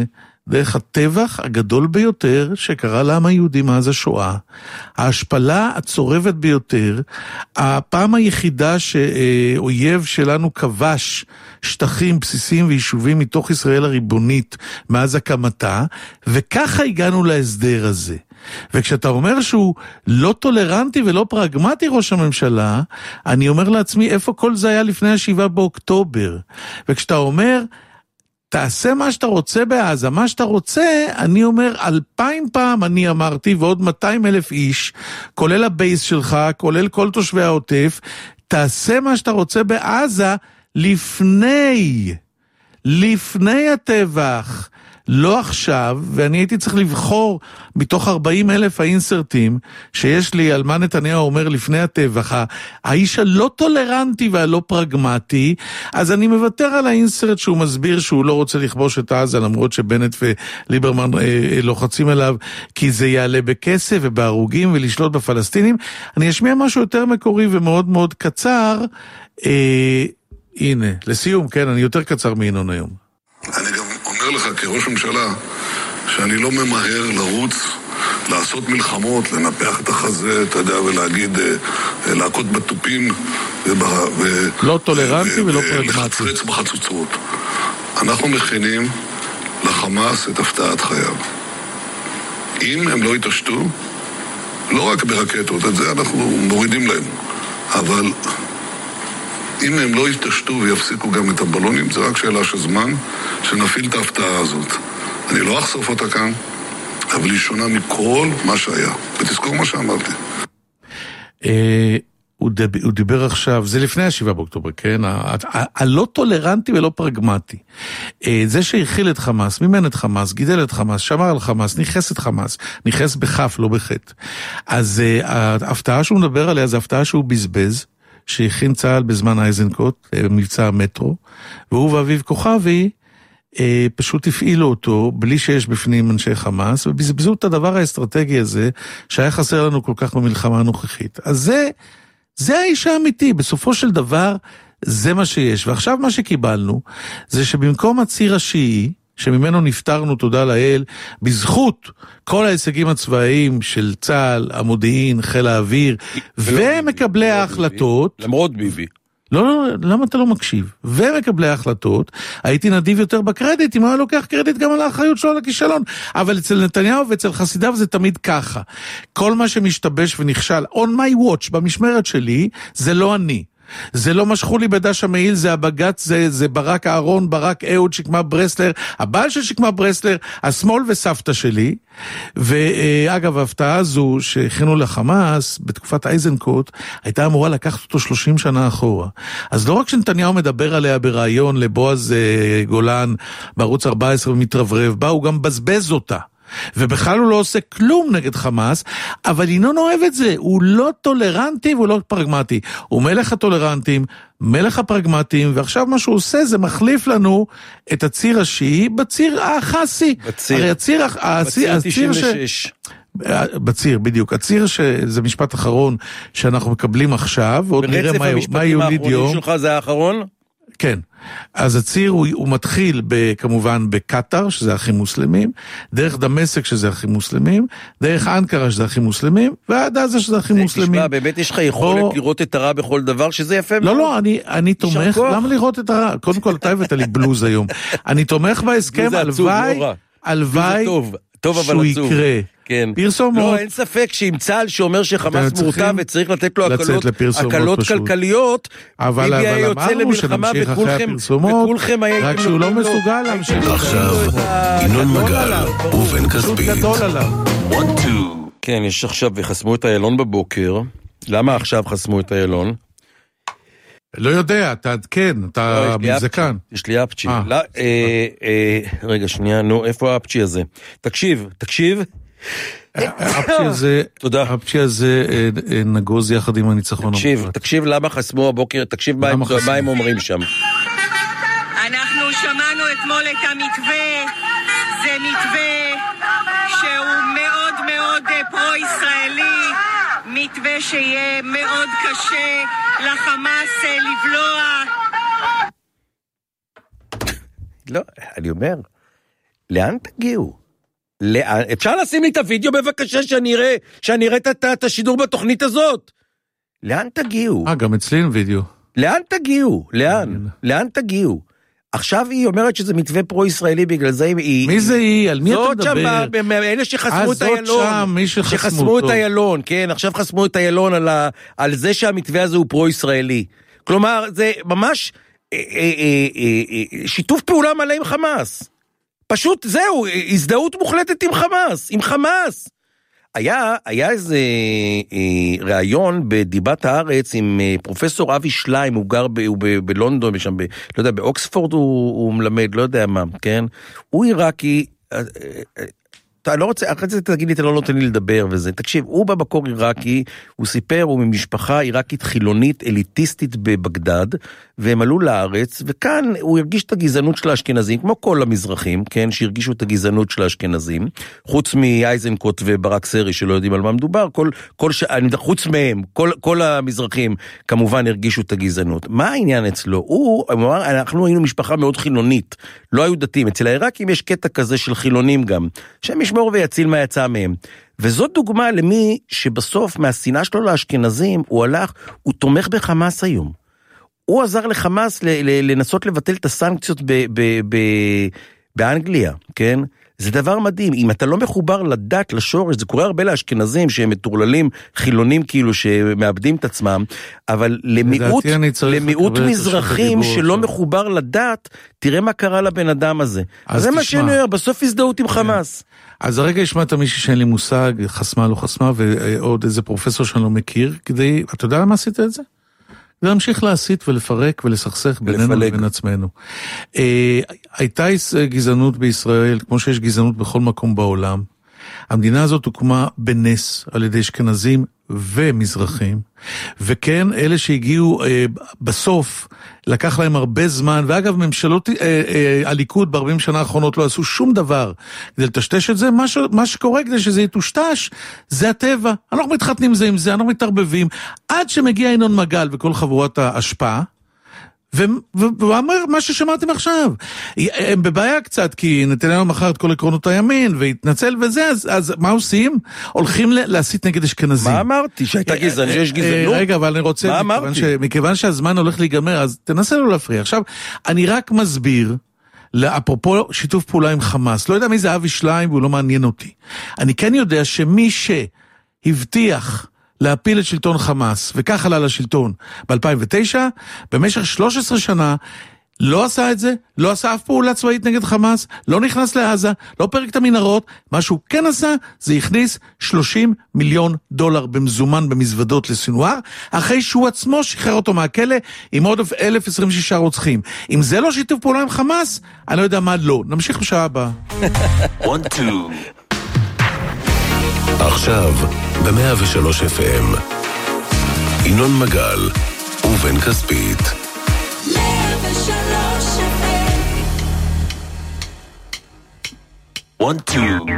דרך הטבח הגדול ביותר שקרה לעם היהודי מאז השואה, ההשפלה הצורבת ביותר, הפעם היחידה שאויב שלנו כבש שטחים בסיסיים ויישובים מתוך ישראל הריבונית מאז הקמתה, וככה הגענו להסדר הזה. וכשאתה אומר שהוא לא טולרנטי ולא פרגמטי ראש הממשלה, אני אומר לעצמי איפה כל זה היה לפני השבעה באוקטובר. וכשאתה אומר תעשה מה שאתה רוצה בעזה, מה שאתה רוצה, אני אומר אלפיים פעם אני אמרתי ועוד מאתיים אלף איש, כולל הבייס שלך, כולל כל תושבי העוטף, תעשה מה שאתה רוצה בעזה לפני, לפני הטבח, לא עכשיו, ואני הייתי צריך לבחור מתוך ארבעים אלף האינסרטים שיש לי על מה נתניהו אומר לפני הטבח, האיש הלא טולרנטי והלא פרגמטי, אז אני מוותר על האינסרט שהוא מסביר שהוא לא רוצה לכבוש את עזה, למרות שבנט וליברמן אה, לוחצים עליו, כי זה יעלה בכסף ובהרוגים ולשלוט בפלסטינים. אני אשמיע משהו יותר מקורי ומאוד מאוד קצר, אה, הנה, לסיום, כן, אני יותר קצר מינון היום.
אני גם אומר לך כראש ממשלה שאני לא ממהר לרוץ, לעשות מלחמות, לנפח את החזה, אתה יודע, ולהגיד, להכות בטופים
לא טולרנטי ולא פרגמטי.
ולחצרץ בחצוצרות. אנחנו מכינים לחמאס את הפתעת חייו. אם הם לא יתעשתו, לא רק ברקטות, את זה אנחנו מורידים להם, אבל אם הם לא יתעשתו ויפסיקו גם את הבלונים, זה רק שאלה של זמן שנפיל את ההפתעה הזאת. אני לא אחשוף אותה כאן, אבל היא שונה מכל מה שהיה. ותזכור מה שאמרתי.
הוא דיבר עכשיו, זה לפני השבעה באוקטובר, כן? הלא טולרנטי ולא פרגמטי. זה שהכיל את חמאס, מימן את חמאס, גידל את חמאס, שמר על חמאס, ניחס את חמאס, ניחס בכף, לא בחטא. אז ההפתעה שהוא מדבר עליה, זה הפתעה שהוא בזבז, שהכין צה"ל בזמן אייזנקוט, מבצע המטרו, והוא ואביב כוכבי אה, פשוט הפעילו אותו בלי שיש בפנים אנשי חמאס, ובזבזו את הדבר האסטרטגי הזה שהיה חסר לנו כל כך במלחמה הנוכחית. אז זה, זה האיש האמיתי, בסופו של דבר זה מה שיש. ועכשיו מה שקיבלנו זה שבמקום הציר השיעי, שממנו נפטרנו, תודה לאל, בזכות כל ההישגים הצבאיים של צה"ל, המודיעין, חיל האוויר, ומקבלי ההחלטות.
למרות ביבי.
לא, לא, למה אתה לא מקשיב? ומקבלי ההחלטות, הייתי נדיב יותר בקרדיט, אם הוא לוקח קרדיט גם על האחריות שלו לכישלון. אבל אצל נתניהו ואצל חסידיו זה תמיד ככה. כל מה שמשתבש ונכשל, on my watch, במשמרת שלי, זה לא אני. זה לא משכו לי בדש המעיל, זה הבגץ, זה, זה ברק אהרון, ברק אהוד, שקמה ברסלר, הבעל של שקמה ברסלר, השמאל וסבתא שלי. ואגב, ההפתעה הזו שהכינו לחמאס בתקופת אייזנקוט, הייתה אמורה לקחת אותו שלושים שנה אחורה. אז לא רק שנתניהו מדבר עליה ברעיון לבועז גולן בערוץ ארבע עשרה ומתרברב בה, הוא גם בזבז אותה. ובכלל הוא לא עושה כלום נגד חמאס, אבל ינון אוהב את זה, הוא לא טולרנטי והוא לא פרגמטי, הוא מלך הטולרנטים, מלך הפרגמטים, ועכשיו מה שהוא עושה זה מחליף לנו את הציר השיעי בציר החסי.
בציר,
הרי הציר,
בציר
הציר
תשעים ושש.
ש... בציר, בדיוק. הציר שזה משפט אחרון שאנחנו מקבלים עכשיו, ועוד נראה מה, מה יוליד יום.
ברצף המשפטים שלך זה האחרון?
כן. אז הציר הוא, הוא מתחיל ב, כמובן בקטר, שזה הכי מוסלמים, דרך דמשק, שזה הכי מוסלמים, דרך אנקרה, שזה הכי מוסלמים, ועד עזה, שזה הכי מוסלמים.
תשמע, באמת יש לך יכולת או... לראות את הרע בכל דבר, שזה יפה.
לא, לא, אני, אני תומך, למה לראות את הרע? קודם כל, אתה הבאת לי בלוז היום. אני תומך בהסכם, הלוואי, הלוואי, שהוא יקרה.
כן.
פרסומות.
לא, אין ספק שעם צה"ל שאומר שחמאס מורתע וצריך לתת לו הקלות, הקלות כלכליות,
אבל אמרנו שנמשיך אחרי הפרסומות, רק שהוא לא מסוגל להמשיך.
עכשיו, ינון מגל ובן כספית.
כן, יש עכשיו, וחסמו את איילון בבוקר. למה עכשיו חסמו את איילון?
לא יודע, אתה כן, אתה מזקן.
יש לי אפצ'י. רגע, שנייה, נו, איפה האפצ'י הזה? תקשיב, תקשיב.
האפצ'י הזה, האפצ'י הזה נגוז יחד עם הניצחון.
תקשיב, תקשיב למה חסמו הבוקר, תקשיב מה הם אומרים שם.
אנחנו שמענו אתמול את המתווה, זה מתווה שהוא מאוד מאוד פרו-ישראלי, מתווה שיהיה מאוד קשה לחמאס לבלוע.
לא, אני אומר, לאן תגיעו? לאן? אפשר לשים לי את הוידאו בבקשה שאני אראה, שאני אראה את השידור בתוכנית הזאת? לאן תגיעו?
אה, גם אצלי אין וידאו.
לאן תגיעו? לאן? לאן תגיעו? עכשיו היא אומרת שזה מתווה פרו-ישראלי, בגלל זה היא...
מי זה היא? על מי אתה מדבר?
זאת שם, אלה שחסמו את איילון.
זאת שם, מי שחסמו אותו.
שחסמו את איילון, כן, עכשיו חסמו את איילון על, ה, על זה שהמתווה הזה הוא פרו-ישראלי. כלומר, זה ממש אה, אה, אה, אה, שיתוף פעולה מלא עם חמאס. פשוט זהו, הזדהות מוחלטת עם חמאס, עם חמאס. היה, היה איזה אה, ראיון בדיבת הארץ עם אה, פרופסור אבי שליים, הוא גר ב, הוא ב, בלונדון, שם ב, לא יודע, באוקספורד הוא, הוא מלמד, לא יודע מה, כן? הוא עיראקי, אה, אה, אתה לא רוצה, אחרי זה תגיד לי, אתה לא נותן לי לדבר וזה. תקשיב, הוא במקור עיראקי, הוא סיפר, הוא ממשפחה עיראקית חילונית, אליטיסטית בבגדד, והם עלו לארץ, וכאן הוא הרגיש את הגזענות של האשכנזים, כמו כל המזרחים, כן, שהרגישו את הגזענות של האשכנזים, חוץ מאייזנקוט וברק סרי, שלא יודעים על מה מדובר, כל, כל ש... חוץ מהם, כל, כל המזרחים, כמובן, הרגישו את הגזענות. מה העניין אצלו? הוא, אמר, אנחנו היינו משפחה מאוד חילונית, לא היו דתיים. אצל העיראקים יש קטע כזה של חילונים גם, שהם ישמור ויציל מה יצא מהם. וזאת דוגמה למי שבסוף, מהשנאה שלו לאשכנזים, הוא הלך, הוא תומך בחמאס היום. הוא עזר לחמאס לנסות לבטל את הסנקציות ב- ב- ב- באנגליה, כן? זה דבר מדהים. אם אתה לא מחובר לדת, לשורש, זה קורה הרבה לאשכנזים שהם מטורללים, חילונים כאילו שמאבדים את עצמם, אבל למיעוט, למיעוט מזרחים שלא מחובר לדת, תראה מה קרה לבן אדם הזה. אז זה מה שאני אומר, בסוף הזדהות עם חמאס.
אז הרגע השמעת מישהי שאין לי מושג, חסמה לא חסמה, ועוד איזה פרופסור שאני לא מכיר, כדי, אתה יודע למה עשית את זה? להמשיך להסית ולפרק ולסכסך בינינו לבין עצמנו. הייתה גזענות בישראל, כמו שיש גזענות בכל מקום בעולם. המדינה הזאת הוקמה בנס על ידי אשכנזים ומזרחים, וכן, אלה שהגיעו אה, בסוף, לקח להם הרבה זמן, ואגב, ממשלות אה, אה, הליכוד ב-ארבעים שנה האחרונות לא עשו שום דבר כדי לטשטש את זה. מה, ש, מה שקורה כדי שזה יטושטש, זה הטבע. אנחנו מתחתנים זה עם זה, אנחנו מתערבבים, עד שמגיע ינון מגל וכל חבורת ההשפעה, והוא אומר מה ששמעתם עכשיו. הם בבעיה קצת, כי נתניהו מחר את כל עקרונות הימין, והתנצל וזה, אז, אז מה עושים? הולכים להסית נגד אשכנזים.
מה אמרתי? שהייתה גזענות, שיש גזענות?
רגע, אבל אני רוצה,
מה אמרתי?
מכיוון, ש, מכיוון שהזמן הולך להיגמר, אז תנסה לא להפריע. עכשיו, אני רק מסביר, אפרופו שיתוף פעולה עם חמאס, לא יודע מי זה אבי שליים, והוא לא מעניין אותי. אני כן יודע שמי שהבטיח להפיל את שלטון חמאס, וכך עלה לשלטון ב-אלפיים ותשע, במשך שלוש עשרה שנה, לא עשה את זה, לא עשה אף פעולה צבאית נגד חמאס, לא נכנס לעזה, לא פרק את המנהרות, מה שהוא כן עשה, זה הכניס שלושים מיליון דולר במזומן במזוודות לסינואר, אחרי שהוא עצמו שחרר אותו מהכלא, עם עוד אלף עשרים ושישה רוצחים. אם זה לא שיתוף פעולה עם חמאס, אני לא יודע מה לא. נמשיך בשעה הבאה.
one, two. עכשיו, ב-מאה ושלוש אף אם, ינון מגל ובן כספית.
מאה ושלוש אף אם.
one, two.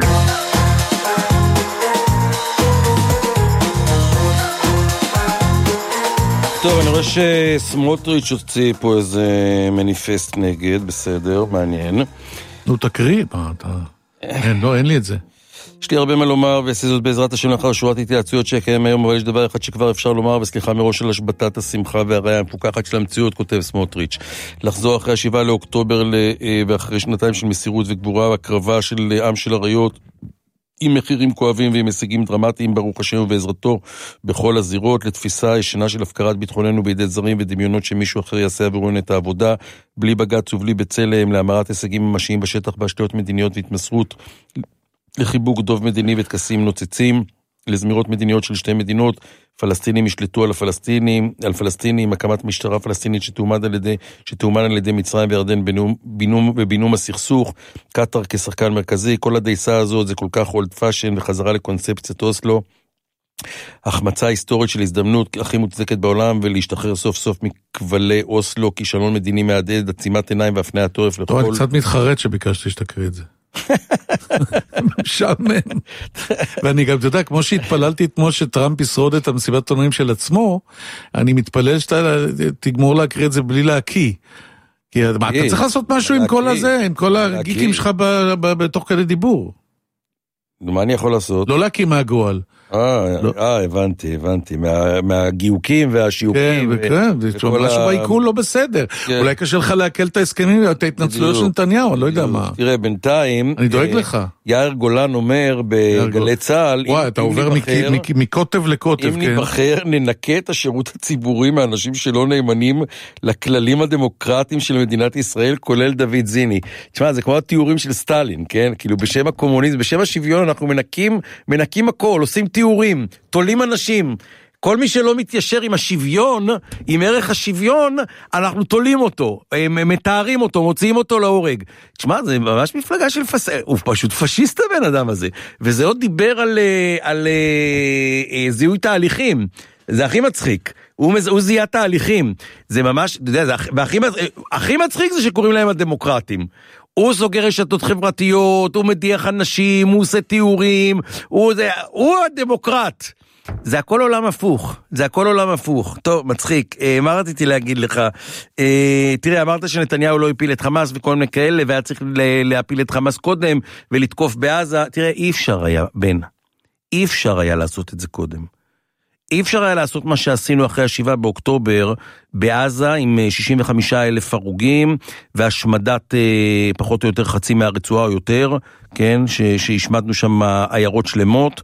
טוב, אני רואה שסמוטריץ' הוציא פה איזה מניפסט נגד, בסדר, מעניין.
נו, תקריא, מה אתה... אין, לא, אין לי את זה.
יש לי הרבה מה לומר, ועשי זאת בעזרת השם לאחר שורת התייעצויות שיקיים היום, אבל יש דבר אחד שכבר אפשר לומר, וסליחה מראש של השבתת השמחה והראיה המפוקחת של המציאות, כותב סמוטריץ'. לחזור אחרי השבעה לאוקטובר ואחרי שנתיים של מסירות וגבורה והקרבה של עם של הריות, עם מחירים כואבים ועם הישגים דרמטיים, ברוך השם ובעזרתו בכל הזירות, לתפיסה ישנה של הפקרת ביטחוננו בידי זרים ודמיונות שמישהו אחר יעשה עבורנו את העבודה, בלי בג"ץ ובלי בצלם, להמרת הישגים ממשיים בשטח בהשתיות מדיניות והתמסרות לחיבוק דוב מדיני וטקסים נוצצים, לזמירות מדיניות של שתי מדינות, פלסטינים ישלטו על הפלסטינים, על פלסטינים, הקמת משטרה פלסטינית שתאומן על ידי, שתאומן על ידי מצרים וירדן בינום, בבינום הסכסוך, קטר כשחקן מרכזי, כל הדייסה הזאת זה כל כך אולד פאשן וחזרה לקונספציית אוסלו, החמצה היסטורית של הזדמנות הכי מוצדקת בעולם ולהשתחרר סוף סוף מכבלי אוסלו, כישלון מדיני מעדד, עצימת עיניים והפניית עורף לכל...
אני קצת מתחרט שביקשתי שתקריא את זה. משעמם. ואני גם, אתה יודע, כמו שהתפללתי כמו שטראמפ ישרוד את המסיבת עיתונאים של עצמו, אני מתפלל שאתה תגמור להקריא את זה בלי להקיא. כי מה, אתה צריך לעשות משהו עם כל הזה, עם כל הגיקים שלך בתוך כדי דיבור.
מה אני יכול לעשות?
לא להקים מהגועל.
אה, הבנתי, הבנתי. מהגיוקים והשיוקים.
כן, כן, משהו בעיכול לא בסדר. אולי קשה לך להקל את ההסכמים, את ההתנצלויות של נתניהו, אני לא יודע מה.
תראה, בינתיים...
אני דואג לך.
יאיר גולן אומר בגלי צה"ל...
וואי, אתה עובר מקוטב לקוטב,
אם נבחר, ננקה את השירות הציבורי מאנשים שלא נאמנים לכללים הדמוקרטיים של מדינת ישראל, כולל דוד זיני. תשמע, זה כמו התיאורים של סטלין, כן? כאילו בשם הקומוניזם, בשם השוויון אנחנו מנקים, מנקים הכל, עושים תיאורים, תולים אנשים. כל מי שלא מתיישר עם השוויון, עם ערך השוויון, אנחנו תולים אותו, מתארים אותו, מוציאים אותו להורג. תשמע, זה ממש מפלגה של פס... הוא פשוט פשיסט הבן אדם הזה. וזה עוד דיבר על, על, על זיהוי תהליכים. זה הכי מצחיק. הוא, הוא זיהה תהליכים. זה ממש, אתה יודע, זה הכי, הכי מצחיק זה שקוראים להם הדמוקרטים. הוא סוגר רשתות חברתיות, הוא מדיח אנשים, הוא עושה תיאורים, הוא, זה, הוא הדמוקרט. זה הכל עולם הפוך, זה הכל עולם הפוך. טוב, מצחיק, אה, מה רציתי להגיד לך? אה, תראה, אמרת שנתניהו לא הפיל את חמאס וכל מיני כאלה, והיה צריך להפיל את חמאס קודם ולתקוף בעזה. תראה, אי אפשר היה, בן, אי אפשר היה לעשות את זה קודם. אי אפשר היה לעשות מה שעשינו אחרי השבעה באוקטובר בעזה עם שישים וחמישה אלף הרוגים והשמדת אה, פחות או יותר חצי מהרצועה או יותר, כן, ש, שהשמדנו שם עיירות שלמות,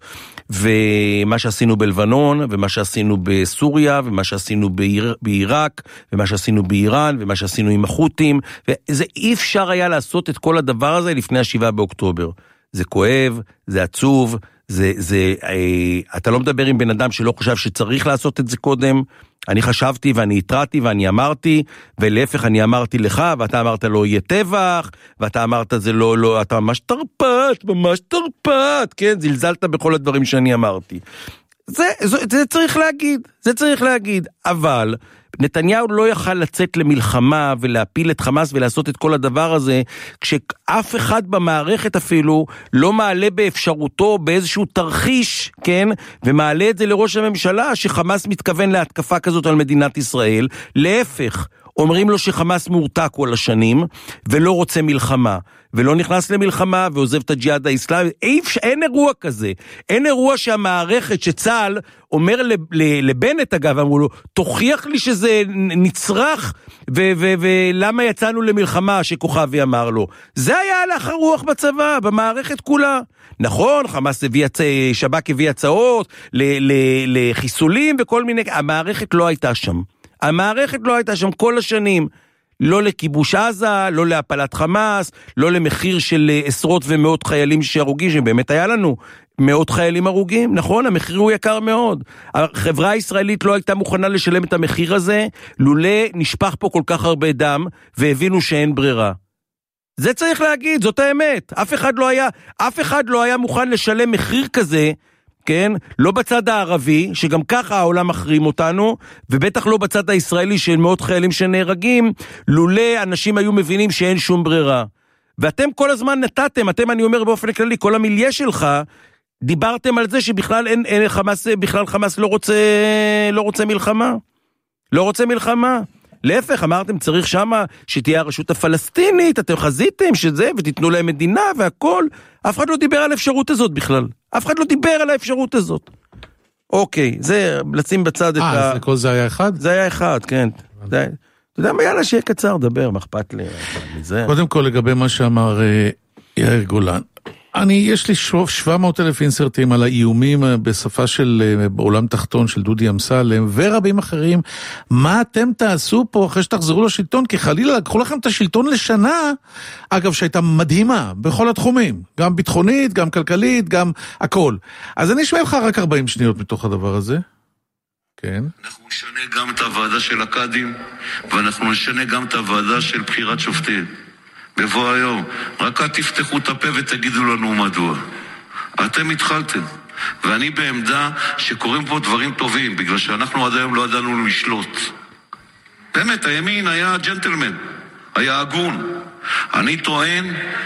ומה שעשינו בלבנון ומה שעשינו בסוריה ומה שעשינו בעיר, בעיראק ומה שעשינו באיראן ומה שעשינו עם החות'ים, וזה אי אפשר היה לעשות את כל הדבר הזה לפני השבעה באוקטובר. זה כואב, זה עצוב, זה, זה, אה, אתה לא מדבר עם בן אדם שלא חושב שצריך לעשות את זה קודם. אני חשבתי ואני התרעתי ואני אמרתי, ולהפך אני אמרתי לך, ואתה אמרת לא יהיה טבח, ואתה אמרת זה לא, לא, אתה ממש תרפת, ממש תרפת, כן, זלזלת בכל הדברים שאני אמרתי. זה, זה, זה צריך להגיד, זה צריך להגיד, אבל נתניהו לא יכל לצאת למלחמה ולהפיל את חמאס ולעשות את כל הדבר הזה, כשאף אחד במערכת אפילו לא מעלה באפשרותו באיזשהו תרחיש, כן, ומעלה את זה לראש הממשלה שחמאס מתכוון להתקפה כזאת על מדינת ישראל. להפך, אומרים לו שחמאס מורתע כל השנים ולא רוצה מלחמה, ולא נכנס למלחמה ועוזב את הג'יהאד האסלאמי. אין אירוע כזה. אין אירוע שהמערכת שצה"ל אומר לבנט, אגב, אמרו לו, תוכיח לי שזה נצרך, ולמה יצאנו למלחמה, שכוכבי אמר לו. זה היה הלך הרוח בצבא, במערכת כולה. נכון, חמאס הביא, שב"כ הביא הצעות לחיסולים וכל מיני, המערכת לא הייתה שם. המערכת לא הייתה שם כל השנים. לא לכיבוש עזה, לא להפלת חמאס, לא למחיר של עשרות ומאות חיילים שהרוגים, שבאמת היה לנו מאות חיילים הרוגים, נכון? המחיר הוא יקר מאוד. החברה הישראלית לא הייתה מוכנה לשלם את המחיר הזה, לולא נשפך פה כל כך הרבה דם, והבינו שאין ברירה. זה צריך להגיד, זאת האמת. אף אחד לא היה, אף אחד לא היה מוכן לשלם מחיר כזה, כן? לא בצד הערבי, שגם ככה העולם מחרים אותנו, ובטח לא בצד הישראלי של מאות חיילים שנהרגים, לולא אנשים היו מבינים שאין שום ברירה. ואתם כל הזמן נתתם, אתם, אני אומר באופן כללי, כל המיליה שלך, דיברתם על זה שבכלל אין, אין חמאס, בכלל חמאס לא רוצה, לא רוצה מלחמה. לא רוצה מלחמה. להפך, אמרתם, צריך שמה שתהיה הרשות הפלסטינית, אתם חזיתם שזה, ותיתנו להם מדינה והכל. אף אחד לא דיבר על האפשרות הזאת בכלל. אף אחד לא דיבר על האפשרות הזאת. אוקיי, זה, לשים בצד את ה...
אה, אז לכל זה היה אחד?
זה היה אחד, כן. זה, אתה יודע מה, יאללה, שיהיה קצר, דבר, מה אכפת לי מזה.
קודם כל, לגבי מה שאמר יאיר גולן, אני, יש לי שבע מאות אלף אינסרטים על האיומים בשפה של בעולם תחתון של דודי אמסלם ורבים אחרים. מה אתם תעשו פה אחרי שתחזרו לשלטון? כי חלילה לקחו לכם את השלטון לשנה, אגב שהייתה מדהימה בכל התחומים, גם ביטחונית, גם כלכלית, גם הכל. אז אני שואל לך רק ארבעים שניות מתוך הדבר הזה. כן.
אנחנו נשנה גם את הוועדה של הקאדים, ואנחנו נשנה גם את הוועדה של בחירת שופטים. בבוא היום, רק אל תפתחו את הפה ותגידו לנו מדוע. אתם התחלתם, ואני בעמדה שקוראים פה דברים טובים, בגלל שאנחנו עד היום לא ידענו לשלוט. באמת, הימין היה ג'נטלמן, היה הגון. אני טוען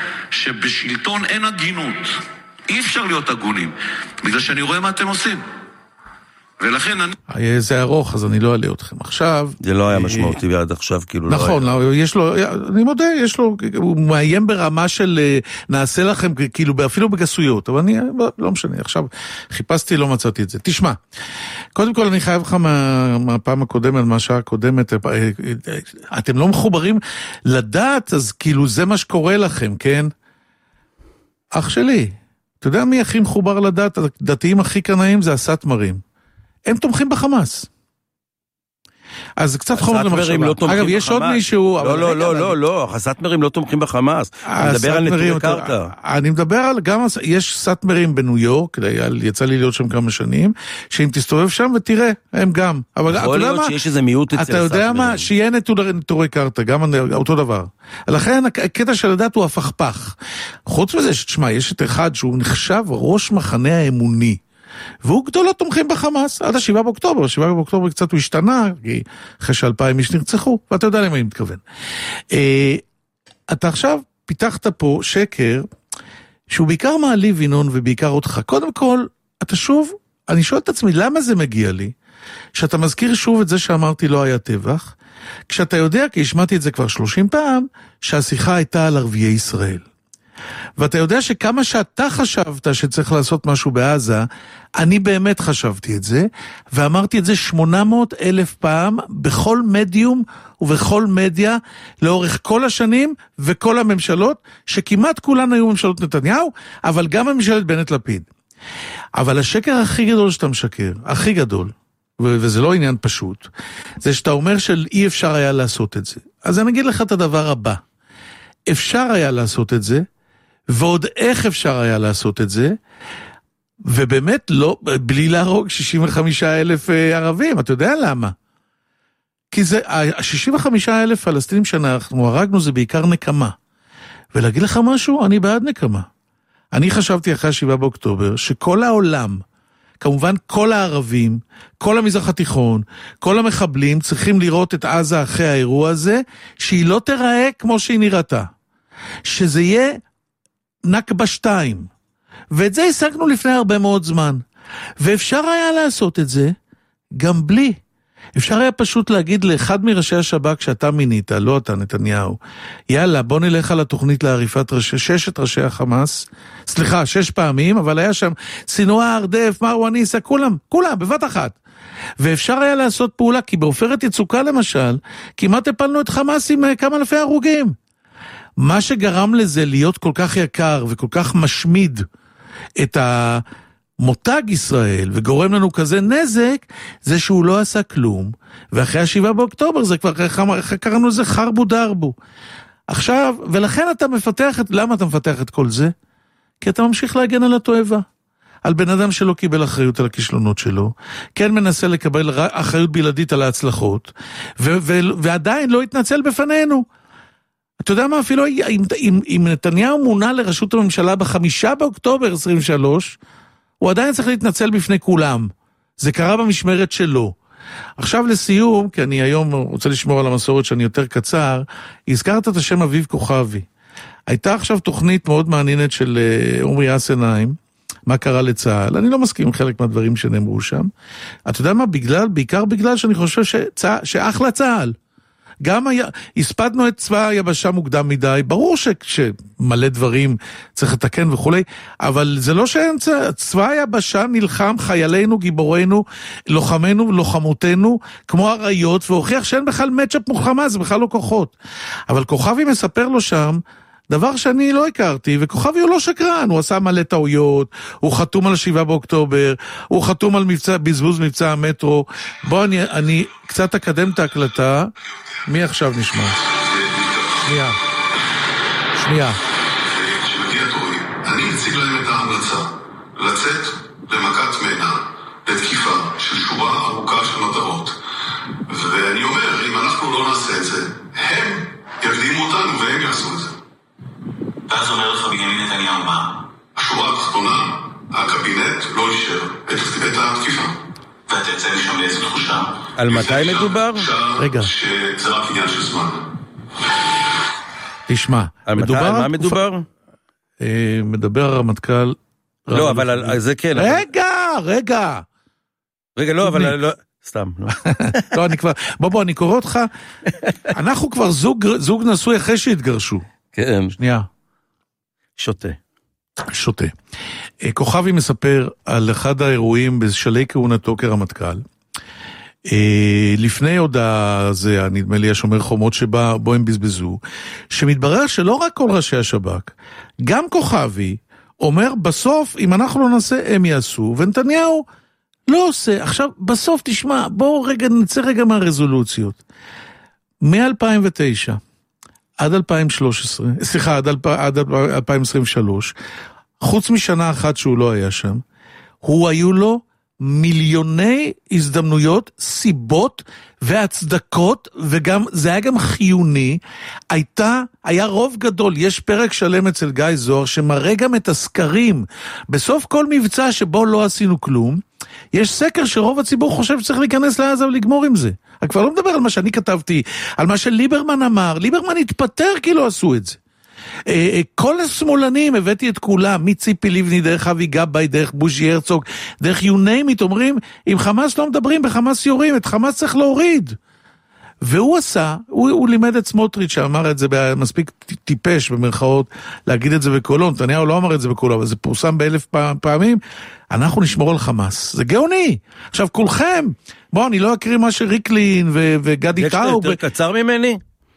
שבשלטון אין הגינות. אי אפשר להיות הגונים, בגלל שאני רואה מה אתם עושים. ולכן אני...
זה ארוך, אז אני לא אעלה אתכם. עכשיו...
זה לא היה משמעותי ועד עכשיו, כאילו לא היה.
נכון, יש לו, אני מודה, יש לו, הוא מאיים ברמה של נעשה לכם, כאילו, אפילו בגסויות, אבל אני, לא משנה, עכשיו חיפשתי, לא מצאתי את זה. תשמע, קודם כל אני חייב לך מהפעם הקודמת, מהשעה הקודמת, אתם לא מחוברים לדעת, אז כאילו זה מה שקורה לכם, כן? אח שלי, אתה יודע מי הכי מחובר לדעת? הדתיים הכי קנאים זה הסאטמרים. הם תומכים בחמאס. אז קצת חומר למחשבה. אגב, יש עוד מישהו...
לא, לא, לא, לא, לא, הסאטמרים לא תומכים בחמאס. אני מדבר על נטורי קרתא.
אני מדבר על גם... יש סאטמרים בניו יורק, יצא לי להיות שם כמה שנים, שאם תסתובב שם ותראה, הם גם.
יכול להיות שיש איזה מיעוט אצל הסאטמרים.
אתה יודע מה? שיהיה נטורי קרתא, גם אותו דבר. לכן הקטע של הדת הוא הפכפך. חוץ מזה, שתשמע, יש את אחד שהוא נחשב ראש מחנה האמוני. והוא גדולות תומכים בחמאס, עד השבעה באוקטובר, השבעה באוקטובר קצת הוא השתנה, אחרי שאלפיים איש נרצחו, ואתה יודע למה אני מתכוון. אתה עכשיו פיתחת פה שקר, שהוא בעיקר מעליב ינון ובעיקר אותך. קודם כל, אתה שוב, אני שואל את עצמי, למה זה מגיע לי? שאתה מזכיר שוב את זה שאמרתי לא היה טבח, כשאתה יודע, כי השמעתי את זה כבר שלושים פעם, שהשיחה הייתה על ערביי ישראל. ואתה יודע שכמה שאתה חשבת שצריך לעשות משהו בעזה, אני באמת חשבתי את זה, ואמרתי את זה שמונה מאות אלף פעם, בכל מדיום ובכל מדיה, לאורך כל השנים וכל הממשלות, שכמעט כולן היו ממשלות נתניהו, אבל גם הממשלת בנט לפיד. אבל השקר הכי גדול שאתה משקר, הכי גדול, וזה לא עניין פשוט, זה שאתה אומר שאי אפשר היה לעשות את זה. אז אני אגיד לך את הדבר הבא. אפשר היה לעשות את זה, ועוד איך אפשר היה לעשות את זה, ובאמת לא, בלי להרוג שישים וחמישה אלף ערבים, אתה יודע למה? כי זה, ה-שישים וחמישה אלף פלסטינים שאנחנו הרגנו זה בעיקר נקמה. ולהגיד לך משהו, אני בעד נקמה. אני חשבתי אחרי השבעה באוקטובר, שכל העולם, כמובן כל הערבים, כל המזרח התיכון, כל המחבלים צריכים לראות את עזה אחרי האירוע הזה, שהיא לא תראה כמו שהיא נראתה. שזה יהיה נקבה שתיים. ואת זה השגנו לפני הרבה מאוד זמן. ואפשר היה לעשות את זה גם בלי. אפשר היה פשוט להגיד לאחד מראשי השב"כ שאתה מינית, לא אתה נתניהו, יאללה בוא נלך על התוכנית לעריפת ראשי, ששת ראשי החמאס, סליחה, שש פעמים, אבל היה שם סינואר, דף, מרווה ניסה, כולם, כולם, בבת אחת. ואפשר היה לעשות פעולה, כי בעופרת יצוקה למשל, כמעט הפלנו את חמאס עם כמה אלפי הרוגים. מה שגרם לזה להיות כל כך יקר וכל כך משמיד את המותג ישראל וגורם לנו כזה נזק, זה שהוא לא עשה כלום, ואחרי השבעה באוקטובר זה כבר, קראנו לזה חרבו דרבו. עכשיו, ולכן אתה מפתח את, למה אתה מפתח את כל זה? כי אתה ממשיך להגן על התועבה. על בן אדם שלא קיבל אחריות על הכישלונות שלו, כן מנסה לקבל אחריות בלעדית על ההצלחות, ו- ו- ועדיין לא התנצל בפנינו. אתה יודע מה, אפילו אם, אם, אם נתניהו מונה לראשות הממשלה בחמישה באוקטובר עשרים ושלוש, הוא עדיין צריך להתנצל בפני כולם. זה קרה במשמרת שלו. עכשיו לסיום, כי אני היום רוצה לשמור על המסורת שאני יותר קצר, הזכרת את השם אביב כוכבי. הייתה עכשיו תוכנית מאוד מעניינת של עומרי אסנהיים, מה קרה לצה"ל. אני לא מסכים עם חלק מהדברים שנאמרו שם. אתה יודע מה, בגלל, בעיקר בגלל שאני חושב שצה, שאחלה צה"ל. גם היה, הספדנו את צבא היבשה מוקדם מדי, ברור ש, שמלא דברים צריך לתקן וכו', אבל זה לא שאין צבא, צבא היבשה נלחם, חיילינו, גיבורינו, לוחמינו, לוחמותינו, כמו הריות, והוכיח שאין בכלל מצ'אפ מוחמה, זה בכלל לא כוחות. אבל כוכבי מספר לו שם, דבר שאני לא הכרתי, וכוכבי הוא לא שקרן, הוא עשה מלא טעויות, הוא חתום על השבעה באוקטובר, הוא חתום על מבצע, בזבוז מבצע המטרו. בוא אני, אני קצת אקדם את ההקלטה. מי עכשיו נשמע? שנייה. שנייה.
כשמגיע תורי, אני אציג להם את ההמלצה, לצאת למכת מנע, לתקיפה של שורה ארוכה של מטרות. ואני אומר, אם אנחנו לא נעשה את זה, הם יקדימו אותנו והם יעשו את זה. ואז אומר לך בנימין נתניהו מה? השורה התחתונה, הקבינט לא אישר את התקיפה. ואתה יצא משם לאיזו תחושה?
על מתי מדובר?
רגע.
שזה רק עניין של זמן.
תשמע.
על מה מדובר?
מדבר הרמטכ"ל.
לא, אבל על זה כן.
רגע, רגע.
רגע, לא, אבל לא... סתם, לא.
לא, אני כבר... בוא, בוא, אני קורא אותך. אנחנו כבר זוג נשוי אחרי שהתגרשו.
כן.
שנייה.
שותה.
שותה. כוכבי מספר על אחד האירועים בשלהי כהונתו כרמטכ"ל. לפני הודעה זה, נדמה לי השומר חומות שבה בו הם בזבזו, שמתברר שלא רק כל ראשי השב"כ, גם כוכבי אומר בסוף אם אנחנו לא נעשה הם יעשו, ונתניהו לא עושה. עכשיו בסוף תשמע, בואו רגע נצא רגע מהרזולוציות. מ-אלפיים ותשע עד אלפיים ושלוש עשרה, סליחה, עד, אלפ... עד אלפיים עשרים ושלוש, חוץ משנה אחת שהוא לא היה שם, הוא היו לו מיליוני הזדמנויות, סיבות והצדקות, וגם, זה היה גם חיוני, הייתה, היה רוב גדול, יש פרק שלם אצל גיא זוהר, שמראה גם את הסקרים, בסוף כל מבצע שבו לא עשינו כלום, יש סקר שרוב הציבור חושב שצריך להיכנס לעזה ולגמור עם זה. אני כבר לא מדבר על מה שאני כתבתי, על מה שליברמן אמר, ליברמן התפטר כי לא עשו את זה. כל השמאלנים, הבאתי את כולם, מציפי לבני, דרך אבי גבאי, דרך בוז'י הרצוג, דרך you name it, אומרים, אם חמאס לא מדברים, בחמאס יורים, את חמאס צריך להוריד. והוא עשה, הוא, הוא לימד את סמוטריץ' שאמר את זה מספיק טיפש במרכאות, להגיד את זה בקולו, נתניהו לא אמר את זה בקולו, אבל זה פורסם באלף פעמים, אנחנו נשמור על חמאס, זה גאוני. עכשיו כולכם, בואו אני לא אקריא מה שריקלין ו- וגדי טאו.
יש יותר קצר ממני?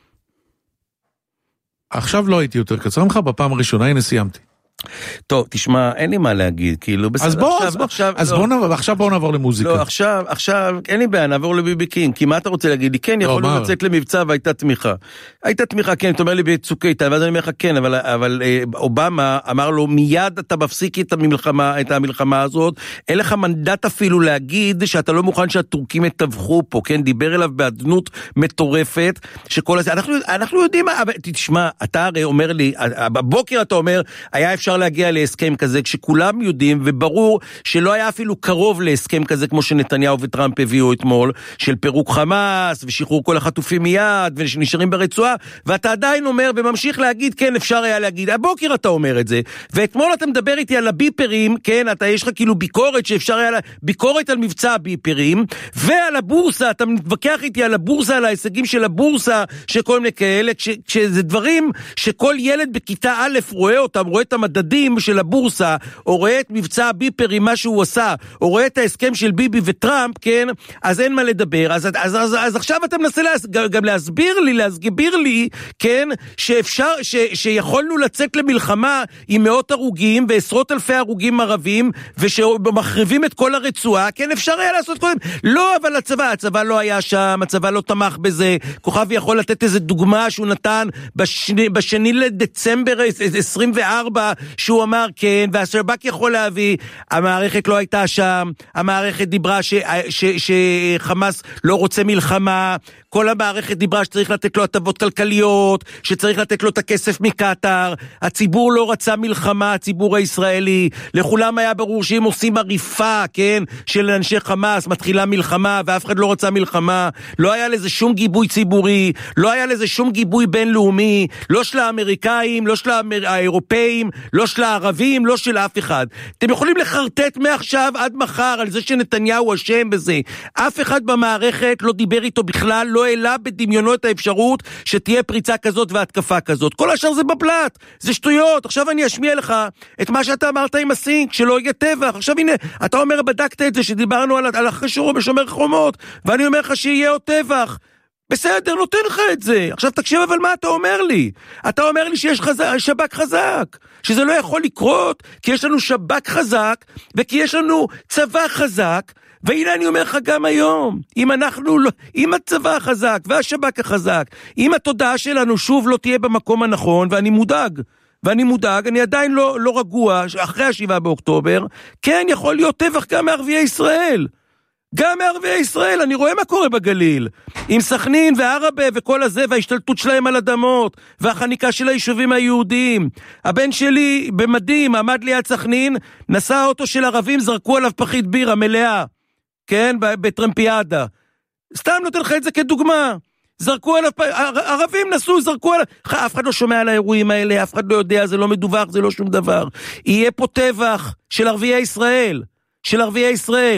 עכשיו לא הייתי יותר קצר ממך, בפעם הראשונה, הנה סיימתי.
טוב, תשמע, אין לי מה להגיד, כאילו, בסדר.
אז בוא, אז בוא, אז בוא נעבור, עכשיו בוא נעבור למוזיקה.
לא, עכשיו, עכשיו, אין לי בעיה, נעבור לביבי קינג, כי מה אתה רוצה להגיד לי? כן, יכולנו לצאת למבצע והייתה תמיכה. הייתה תמיכה, כן, אתה אומר לי בצוק איתן, ואז אני אומר לך, כן, אבל, אבל אובמה אמר לו, מיד אתה מפסיק את המלחמה, את המלחמה הזאת, אין לך מנדט אפילו להגיד שאתה לא מוכן שהטורקים יתווכו פה, כן, דיבר אליו בעדנות מטורפת, שכל הזה, אנחנו, אנחנו יודעים, אבל, תשמע, אתה הרי אומר לי, בבוקר אתה אומר, היה אפשר להגיע להסכם כזה, כשכולם יודעים, וברור שלא היה אפילו קרוב להסכם כזה, כמו שנתניהו וטראמפ הביאו אתמול, של פירוק חמאס, ושחרור כל החטופים מיד, ושנשארים ברצועה, ואתה עדיין אומר, וממשיך להגיד, כן, אפשר היה להגיד, הבוקר אתה אומר את זה, ואתמול אתה מדבר איתי על הביפרים, כן, אתה יש לך כאילו ביקורת, שאפשר היה, ביקורת על מבצע הביפרים, ועל הבורסה, אתה מתווכח איתי על הבורסה, על ההישגים של הבורסה, שכל מיני כאלה, כשזה דברים שכל ילד בכיתה א' רואה אותם, רואה את המדדים של הבורסה, או רואה את מבצע הביפרים, מה שהוא עשה, או רואה את ההסכם של ביבי וטראמפ, כן, אז אין מה לדבר. אז, אז, אז, אז עכשיו אתה מנסה להס, גם להסביר לי, להסביר לי, כן, שאפשר, ש, שיכולנו לצאת למלחמה עם מאות הרוגים, ועשרות אלפי הרוגים ערבים, ושמחריבים את כל הרצועה, כן, אפשר היה לעשות קודם. לא, אבל הצבא, הצבא לא היה שם, הצבא לא תמך בזה. כוכבי יכול לתת איזה דוגמה שהוא נתן בשני, בשני לדצמבר עשרים וארבע, שהוא אמר כן, והשב"כ יכול להביא, המערכת לא הייתה שם, המערכת דיברה ש, ש, ש, שחמאס לא רוצה מלחמה, כל המערכת דיברה שצריך לתת לו הטבות כלכליות, שצריך לתת לו את הכסף מקטר, הציבור לא רצה מלחמה, הציבור הישראלי, לכולם היה ברור שאם עושים עריפה, כן, של אנשי חמאס, מתחילה מלחמה, ואף אחד לא רצה מלחמה, לא היה לזה שום גיבוי ציבורי, לא היה לזה שום גיבוי בינלאומי, לא של האמריקאים, לא של האירופאים, לא של הערבים, לא של אף אחד. אתם יכולים לחרטט מעכשיו עד מחר על זה שנתניהו אשם בזה. אף אחד במערכת לא דיבר איתו בכלל, לא העלה בדמיונו את האפשרות שתהיה פריצה כזאת והתקפה כזאת. כל השאר זה בבלט, זה שטויות. עכשיו אני אשמיע לך את מה שאתה אמרת עם הסינק, שלא יהיה טבח. עכשיו הנה, אתה אומר, בדקת את זה שדיברנו על, על החשור בשומר חומות, ואני אומר לך שיהיה עוד טבח. בסדר, נותן לך את זה. עכשיו תקשיב, אבל מה אתה אומר לי? אתה אומר לי שיש חזק, שבק חזק, שזה לא יכול לקרות, כי יש לנו שבק חזק, וכי יש לנו צבא חזק, והנה אני אומר לך גם היום, אם אנחנו לא, אם הצבא החזק והשבק החזק, אם התודעה שלנו שוב לא תהיה במקום הנכון, ואני מודאג, ואני מודאג, אני עדיין לא, לא רגוע, אחרי השבעה באוקטובר, כן יכול להיות טבח גם מערביי ישראל. גם מערביי ישראל, אני רואה מה קורה בגליל, עם סכנין וערבה וכל הזה, וההשתלטות שלהם על אדמות, והחניקה של היישובים היהודיים. הבן שלי במדים, עמד ליד סכנין, נסע האוטו של ערבים, זרקו עליו פחית בירה מלאה, כן, בטרמפיאדה. סתם נותן לך את זה כדוגמה. זרקו עליו, ערבים נסו, זרקו עליו, אף אחד לא שומע על האירועים האלה, אף אחד לא יודע, זה לא מדווח, זה לא שום דבר. יהיה פה טבח של ערביי ישראל, של ערביי ישראל.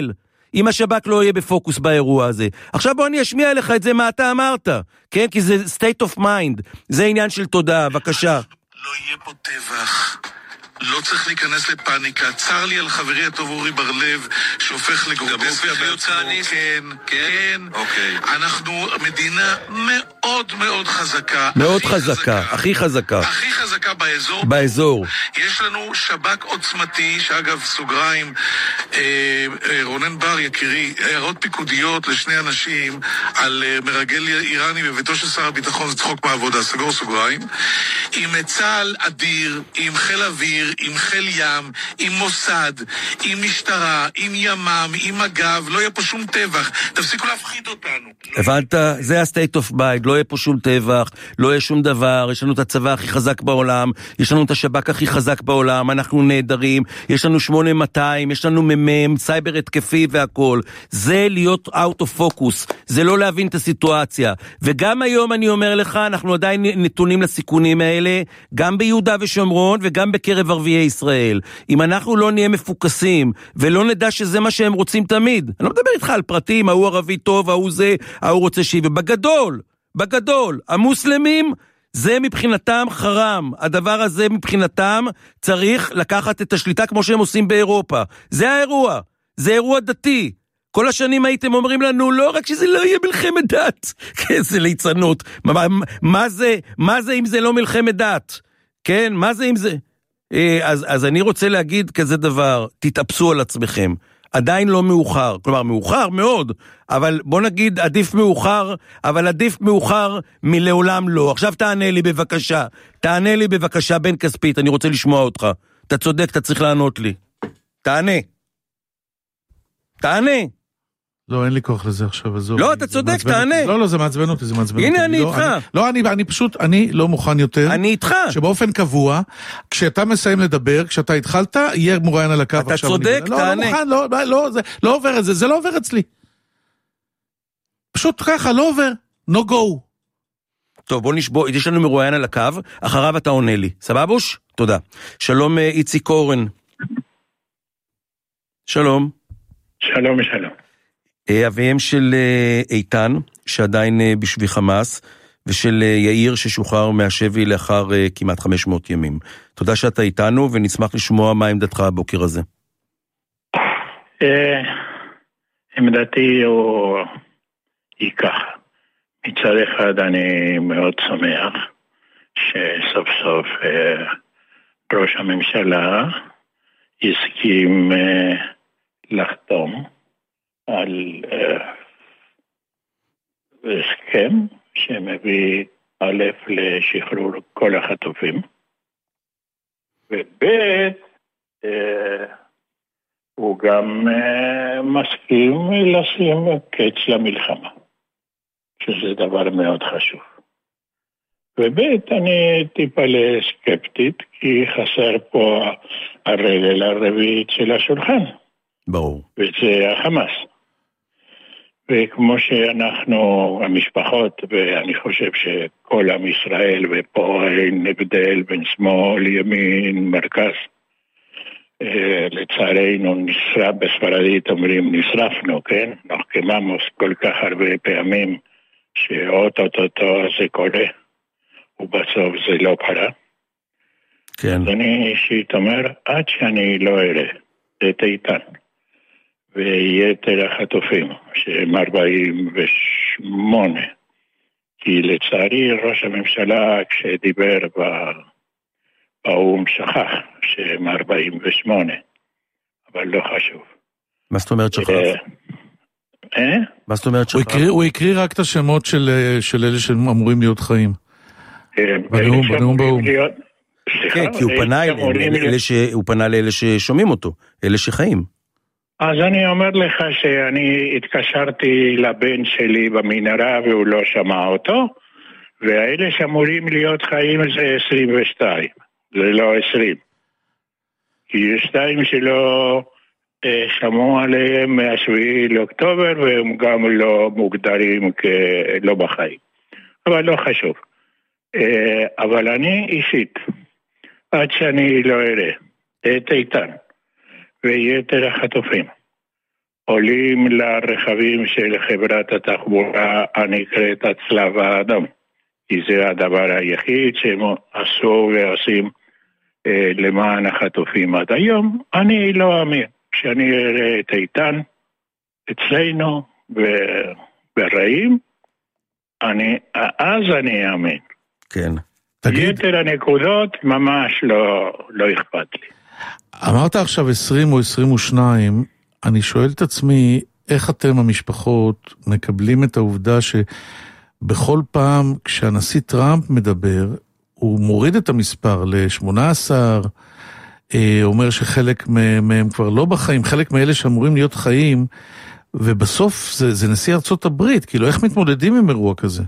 אם השב"כ לא יהיה בפוקוס באירוע הזה. עכשיו בוא אני אשמיע לך את זה מה אתה אמרת, כן? כי זה state of mind, זה עניין של תודה, בבקשה.
לא יהיה פה טבח. לא צריך להיכנס לפאניקה. צר לי על חברי הטוב אורי בר-לב שהופך לגורדס בעצמו. כן, כן. אוקיי. אנחנו מדינה מאוד מאוד חזקה.
מאוד חזקה, הכי חזקה.
הכי חזקה באזור.
באזור.
יש לנו שב"כ עוצמתי, שאגב סוגריים, אה, אה, רונן בר יקירי, הערות פיקודיות לשני אנשים על אה, מרגל איראני בביתו של שר הביטחון, זה צחוק מהעבודה, סגור סוגריים. עם צה"ל אדיר, עם חיל אוויר, עם חיל ים, עם מוסד, עם משטרה, עם ימ"מ, עם מג"ב, לא יהיה פה שום טבח. תפסיקו להפחיד אותנו.
הבנת? זה ה-state of mind, לא יהיה פה שום טבח, לא יהיה שום דבר, יש לנו את הצבא הכי חזק בעולם, יש לנו את השב"כ הכי חזק בעולם, אנחנו נהדרים, יש לנו שמונה מאתיים, יש לנו ממם, סייבר התקפי והכל. זה להיות out of focus, זה לא להבין את הסיטואציה. וגם היום אני אומר לך, אנחנו עדיין נתונים לסיכונים האלה, גם ביהודה ושומרון וגם בקרב ערביי ישראל. אם אנחנו לא נהיה מפוקסים ולא נדע שזה מה שהם רוצים תמיד, אני לא מדבר איתך על פרטים, ההוא ערבי טוב, ההוא זה, ההוא רוצה שיבה. בגדול, בגדול, המוסלמים זה מבחינתם חרם. הדבר הזה מבחינתם צריך לקחת את השליטה כמו שהם עושים באירופה. זה האירוע, זה אירוע דתי. כל השנים הייתם אומרים לנו, לא רק שזה לא יהיה מלחמת דת. כן, זה ליצנות. מה, מה זה, מה זה אם זה לא מלחמת דת? כן, מה זה אם זה? אז, אז אני רוצה להגיד כזה דבר, תתאפסו על עצמכם. עדיין לא מאוחר, כלומר מאוחר מאוד, אבל בוא נגיד עדיף מאוחר, אבל עדיף מאוחר מלעולם לא. עכשיו תענה לי בבקשה, תענה לי בבקשה בן כספית, אני רוצה לשמוע אותך. אתה צודק, אתה צריך לענות לי. תענה. תענה.
לא, אין לי כוח לזה עכשיו, עזוב.
לא, אתה צודק, תענה.
לא, לא, זה מעצבן אותי, זה מעצבן אותי.
הנה, אני איתך.
לא, אני פשוט, אני לא מוכן יותר.
אני איתך.
שבאופן קבוע, כשאתה מסיים לדבר, כשאתה התחלת, יהיה מוראיין על הקו.
אתה צודק, תענה.
לא, לא מוכן, לא, לא, זה לא עובר את זה, זה לא עובר אצלי. פשוט ככה, לא עובר. No go.
טוב, בוא נשבוע, יש לנו מרואיין על הקו, אחריו אתה עונה לי. סבבוש? תודה. שלום איציק קורן. שלום.
שלום, שלום.
אביהם של איתן, שעדיין בשבי חמאס, ושל יאיר ששוחרר מהשבי לאחר כמעט חמש מאות ימים. תודה שאתה איתנו, ונשמח לשמוע מה עמדתך הבוקר הזה.
עמדתי היא ככה. מצד אחד אני מאוד שמח שסוף סוף ראש הממשלה הסכים לחתום על הסכם שמביא א' לשחרור כל החטופים, וב' הוא גם מסכים לשים קץ למלחמה, שזה דבר מאוד חשוב. וב' אני טיפה סקפטית, כי חסר פה הרגל הרביעית של השולחן.
ברור.
וזה החמאס. וכמו שאנחנו, המשפחות, ואני חושב שכל עם ישראל, ופה אין הבדל בין שמאל, ימין, מרכז, לצערנו נשרף, בספרדית אומרים נשרפנו, כן? נחכממוס כל כך הרבה פעמים שאוטוטוטו זה קורה, ובסוף זה לא קרה.
כן.
אז אני אישית אומר, עד שאני לא אראה את איתן, ויתר החטופים, שהם ארבעים ושמונה, כי לצערי ראש הממשלה כשדיבר באום שכח שהם ארבעים ושמונה, אבל לא חשוב.
מה זאת אומרת שכח?
אה?
מה זאת אומרת שכח?
הוא הקריא רק את השמות של אלה שאמורים להיות חיים. בנאום באום.
כן, כי הוא פנה לאלה ששומעים אותו, אלה שחיים.
אז אני אומר לך שאני התקשרתי לבן שלי במנהרה והוא לא שמע אותו, והאלה שאמורים להיות חיים זה עשרים ושתיים, זה לא עשרים. כי יש שתיים שלא שמעו עליהם מהשביעי לאוקטובר, והם גם לא מוגדרים כלא בחיים. אבל לא חשוב. אבל אני אישית, עד שאני לא אראה את איתן, ויתר החטופים, עולים לרכבים של חברת התחבורה הנקראת הצלב האדום. כי זה הדבר היחיד שהם עשו ועושים אה, למען החטופים עד היום. אני לא אמין. כשאני אראה את איתן אצלנו ברעים, אני, אז אני אמין.
כן.
תגיד.
יתר הנקודות ממש לא, לא אכפת לי.
אמרת עכשיו עשרים או עשרים ושתיים, אני שואל את עצמי, איך אתם המשפחות מקבלים את העובדה שבכל פעם כשהנשיא טראמפ מדבר, הוא מוריד את המספר ל-שמונה עשר, אומר שחלק מהם כבר לא בחיים, חלק מאלה שאמורים להיות חיים, ובסוף זה, זה נשיא ארצות הברית, כאילו איך מתמודדים עם אירוע כזה?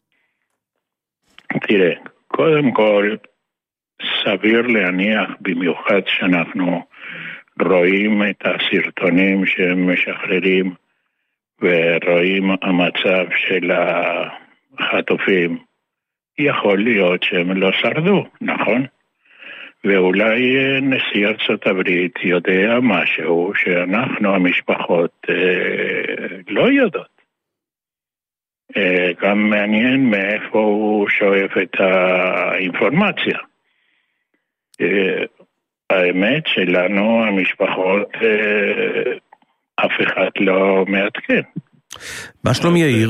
תראה, קודם כל, סביר להניח במיוחד שאנחנו רואים את הסרטונים שהם משחררים ורואים המצב של החטופים, יכול להיות שהם לא שרדו, נכון? ואולי נשיא ארצות הברית יודע משהו שאנחנו המשפחות אה, לא יודעות. אה, גם מעניין מאיפה הוא שואף את האינפורמציה. אה, האמת שלנו המשפחות אה, אף אחד לא מעדכן.
מה שלום יאיר?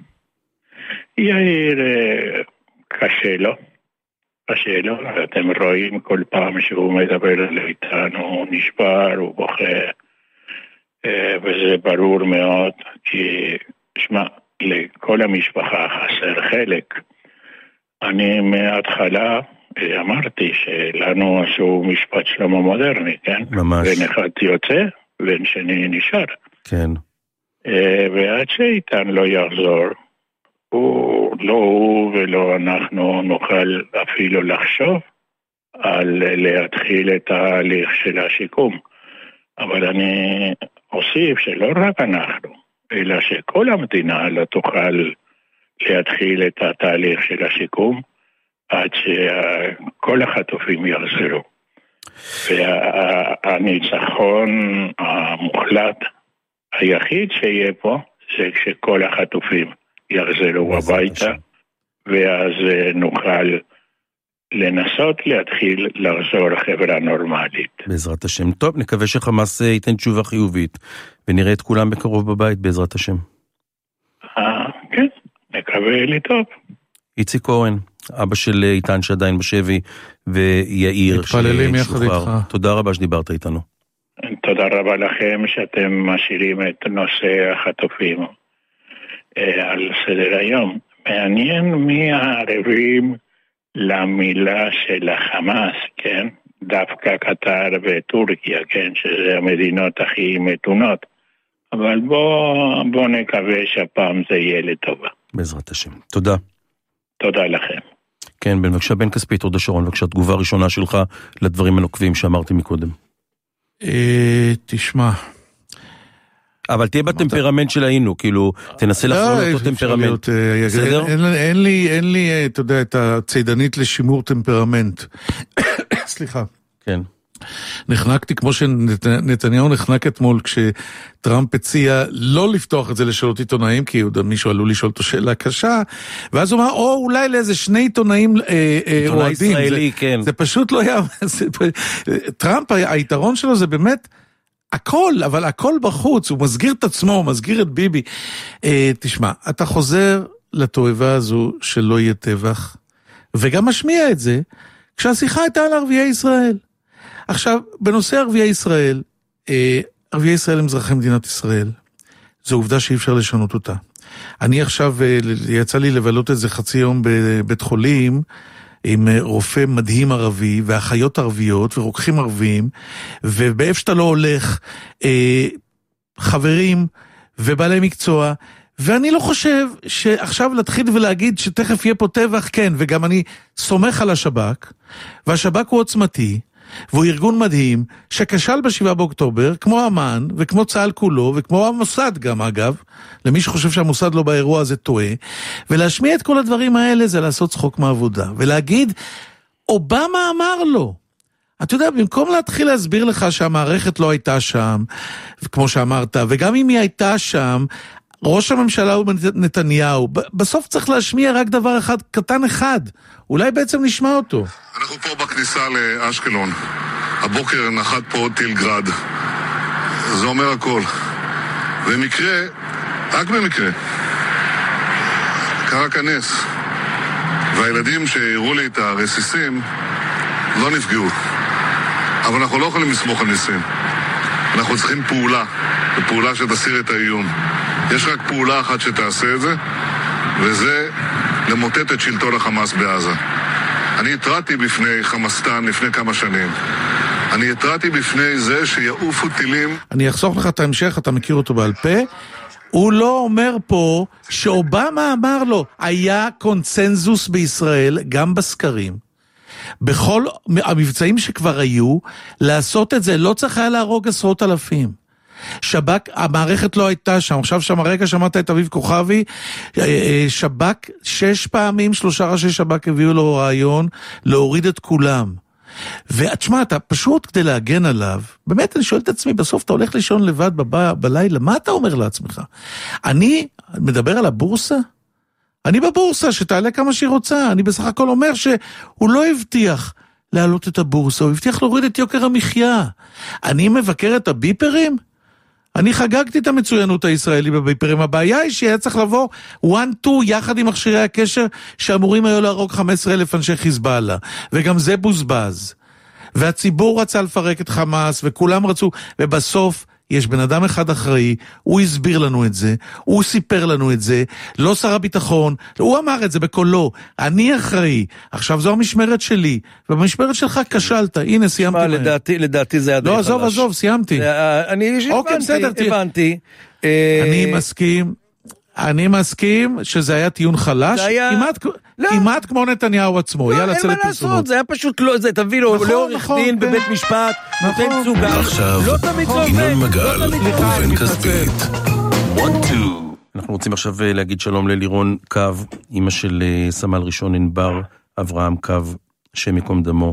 יאיר אה, קשה לו. השאלה, אתם רואים כל פעם שהוא מדבר על איתן, הוא נשבר, הוא בוכה, וזה ברור מאוד, כי, שמע, לכל המשפחה חסר חלק. אני מההתחלה אמרתי שלנו עשו משפט שלמה מודרני, כן?
ממש.
בן אחד יוצא, בן שני נשאר.
כן.
ועד שאיתן לא יחזור, הוא, לא הוא ולא אנחנו נוכל אפילו לחשוב על להתחיל את ההליך של השיקום. אבל אני אוסיף שלא רק אנחנו, אלא שכל המדינה לא תוכל להתחיל את התהליך של השיקום עד שכל החטופים יחזרו. והניצחון המוחלט היחיד שיהיה פה זה כשכל החטופים יחזרו הביתה, ואז נוכל לנסות להתחיל לחזור חברה נורמלית.
בעזרת השם. טוב, נקווה שחמאס ייתן תשובה חיובית, ונראה את כולם בקרוב בבית, בעזרת השם.
אה, כן, נקווה לי טוב.
איציק כהן, אבא של איתן שעדיין בשבי, ויאיר
מתפללים יחד איתך.
תודה רבה שדיברת איתנו.
תודה רבה לכם שאתם משאירים את נושא החטופים על סדר היום. מעניין מי הערבים למילה של החמאס, כן? דווקא קטר וטורקיה, כן? שזה המדינות הכי מתונות. אבל בוא, בוא נקווה שהפעם זה יהיה לטובה.
בעזרת השם. תודה.
תודה לכם.
כן, בן, בבקשה, בן כספית, הוד השרון, בבקשה, תגובה ראשונה שלך לדברים הנוקבים שאמרתי מקודם.
תשמע.
אבל תהיה בטמפרמנט שלנו, כאילו, תנסה לחזור לאותו טמפרמנט. בסדר?
אין לי, אין לי, אתה יודע, את הצידנית לשימור טמפרמנט. סליחה.
כן.
נחנקתי כמו שנתניהו נחנק אתמול כשטראמפ הציע לא לפתוח את זה לשאלות עיתונאים, כי מישהו עלול לשאול אותו שאלה קשה, ואז הוא אמר, או אולי לאיזה שני עיתונאים אוהדים.
ישראלי, כן.
זה פשוט לא היה... טראמפ, היתרון שלו זה באמת הכל, אבל הכל בחוץ, הוא מסגיר את עצמו, הוא מסגיר את ביבי. תשמע, אתה חוזר לתועבה הזו שלא יהיה טבח, וגם משמיע את זה, כשהשיחה הייתה על ערביי ישראל. עכשיו, בנושא ערביי ישראל, ערביי ישראל הם אזרחי מדינת ישראל. זו עובדה שאי אפשר לשנות אותה. אני עכשיו, יצא לי לבלות איזה חצי יום בבית חולים, עם רופא מדהים ערבי, ואחיות ערביות, ורוקחים ערביים, ובאיפה שאתה לא הולך, חברים ובעלי מקצוע, ואני לא חושב שעכשיו להתחיל ולהגיד שתכף יהיה פה טבח, כן, וגם אני סומך על השב"כ, והשב"כ הוא עוצמתי, והוא ארגון מדהים, שכשל בשבעה באוקטובר, כמו אמן, וכמו צה"ל כולו, וכמו המוסד גם אגב, למי שחושב שהמוסד לא באירוע הזה טועה, ולהשמיע את כל הדברים האלה זה לעשות צחוק מעבודה, ולהגיד, אובמה אמר לו, אתה יודע, במקום להתחיל להסביר לך שהמערכת לא הייתה שם, כמו שאמרת, וגם אם היא הייתה שם, ראש הממשלה הוא נתניהו, בסוף צריך להשמיע רק דבר אחד, קטן אחד, אולי בעצם נשמע אותו.
אנחנו פה בכניסה לאשקלון, הבוקר נחת פה עוד טיל גרד, זה אומר הכל, במקרה, רק במקרה, קרה כנס, והילדים שהראו לי את הרסיסים לא נפגעו, אבל אנחנו לא יכולים לסמוך על ניסים, אנחנו צריכים פעולה, ופעולה שתסיר את האיום. יש רק פעולה אחת שתעשה את זה, וזה למוטט את שלטון החמאס בעזה. אני התרעתי בפני חמאסטן לפני כמה שנים. אני התרעתי בפני זה שיעופו טילים.
אני אחסוך לך את ההמשך, אתה מכיר אותו בעל פה. הוא לא אומר פה שאובמה אמר לו, היה קונצנזוס בישראל, גם בסקרים, בכל המבצעים שכבר היו, לעשות את זה, לא צריך היה להרוג עשרות אלפים. שבק, המערכת לא הייתה שם, עכשיו שם הרגע שמעת את אביב כוכבי, שבק שש פעמים, שלושה ראשי שבק הביאו לו רעיון להוריד את כולם. ותשמע, אתה פשוט כדי להגן עליו, באמת אני שואל את עצמי, בסוף אתה הולך לישון לבד בב... בלילה, מה אתה אומר לעצמך? אני מדבר על הבורסה? אני בבורסה שתעלה כמה שהיא רוצה, אני בסך הכל אומר שהוא לא הבטיח להעלות את הבורסה, הוא הבטיח להוריד את יוקר המחיה. אני מבקר את הביפרים? אני חגגתי את המצוינות הישראלי בביפרים, הבעיה היא שהיה צריך לבוא one two יחד עם מכשירי הקשר שאמורים היו להרוג חמישה עשר אלף אנשי חיזבאללה, וגם זה בוזבז. והציבור רצה לפרק את חמאס, וכולם רצו, ובסוף יש בן אדם אחד אחראי, הוא הסביר לנו את זה, הוא סיפר לנו את זה, לא שר הביטחון, הוא אמר את זה בקולו, אני אחראי, עכשיו זו המשמרת שלי, ובמשמרת שלך כשלת, הנה סיימתי.
מה, לדעתי, לדעתי זה היה די
לא,
חלש.
עזוב, עזוב, סיימתי.
אני הבנתי, הבנתי.
אני מסכים, אני מסכים שזה היה טיעון חלש, כמעט כמו נתניהו עצמו, יאללה צא לפרסומות.
אין מה לעשות, זה היה פשוט לא, זה תביא לו לעורך דין בבית משפט, נותן צוגה.
עכשיו, ינון מגל, ובן כספית.
אנחנו רוצים עכשיו להגיד שלום ללירון קו, אמא של סמל ראשון ענבר אברהם קו, שם יקום דמו,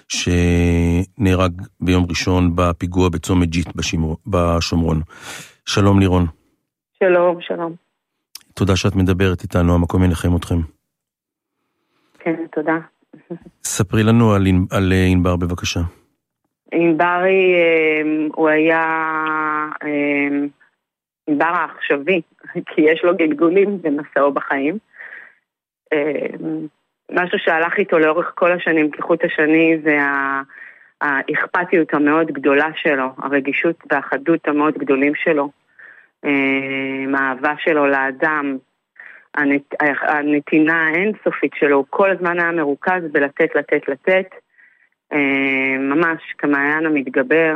שנהרג ביום ראשון בפיגוע בצומת ג'יט בשומרון. שלום לירון.
שלום, שלום.
תודה שאת מדברת איתנו, המקום ינחם אתכם.
כן, תודה.
ספרי לנו על, על ענבר בבקשה.
ענברי, הוא היה ענבר העכשווי, כי יש לו גלגולים במסעו בחיים. משהו שהלך איתו לאורך כל השנים, כחוט השני, זה האכפתיות המאוד גדולה שלו, הרגישות והחדות המאוד גדולים שלו. האהבה שלו לאדם, הנת... הנתינה האינסופית שלו, הוא כל הזמן היה מרוכז בלתת, לתת, לתת, ממש כמעיין המתגבר,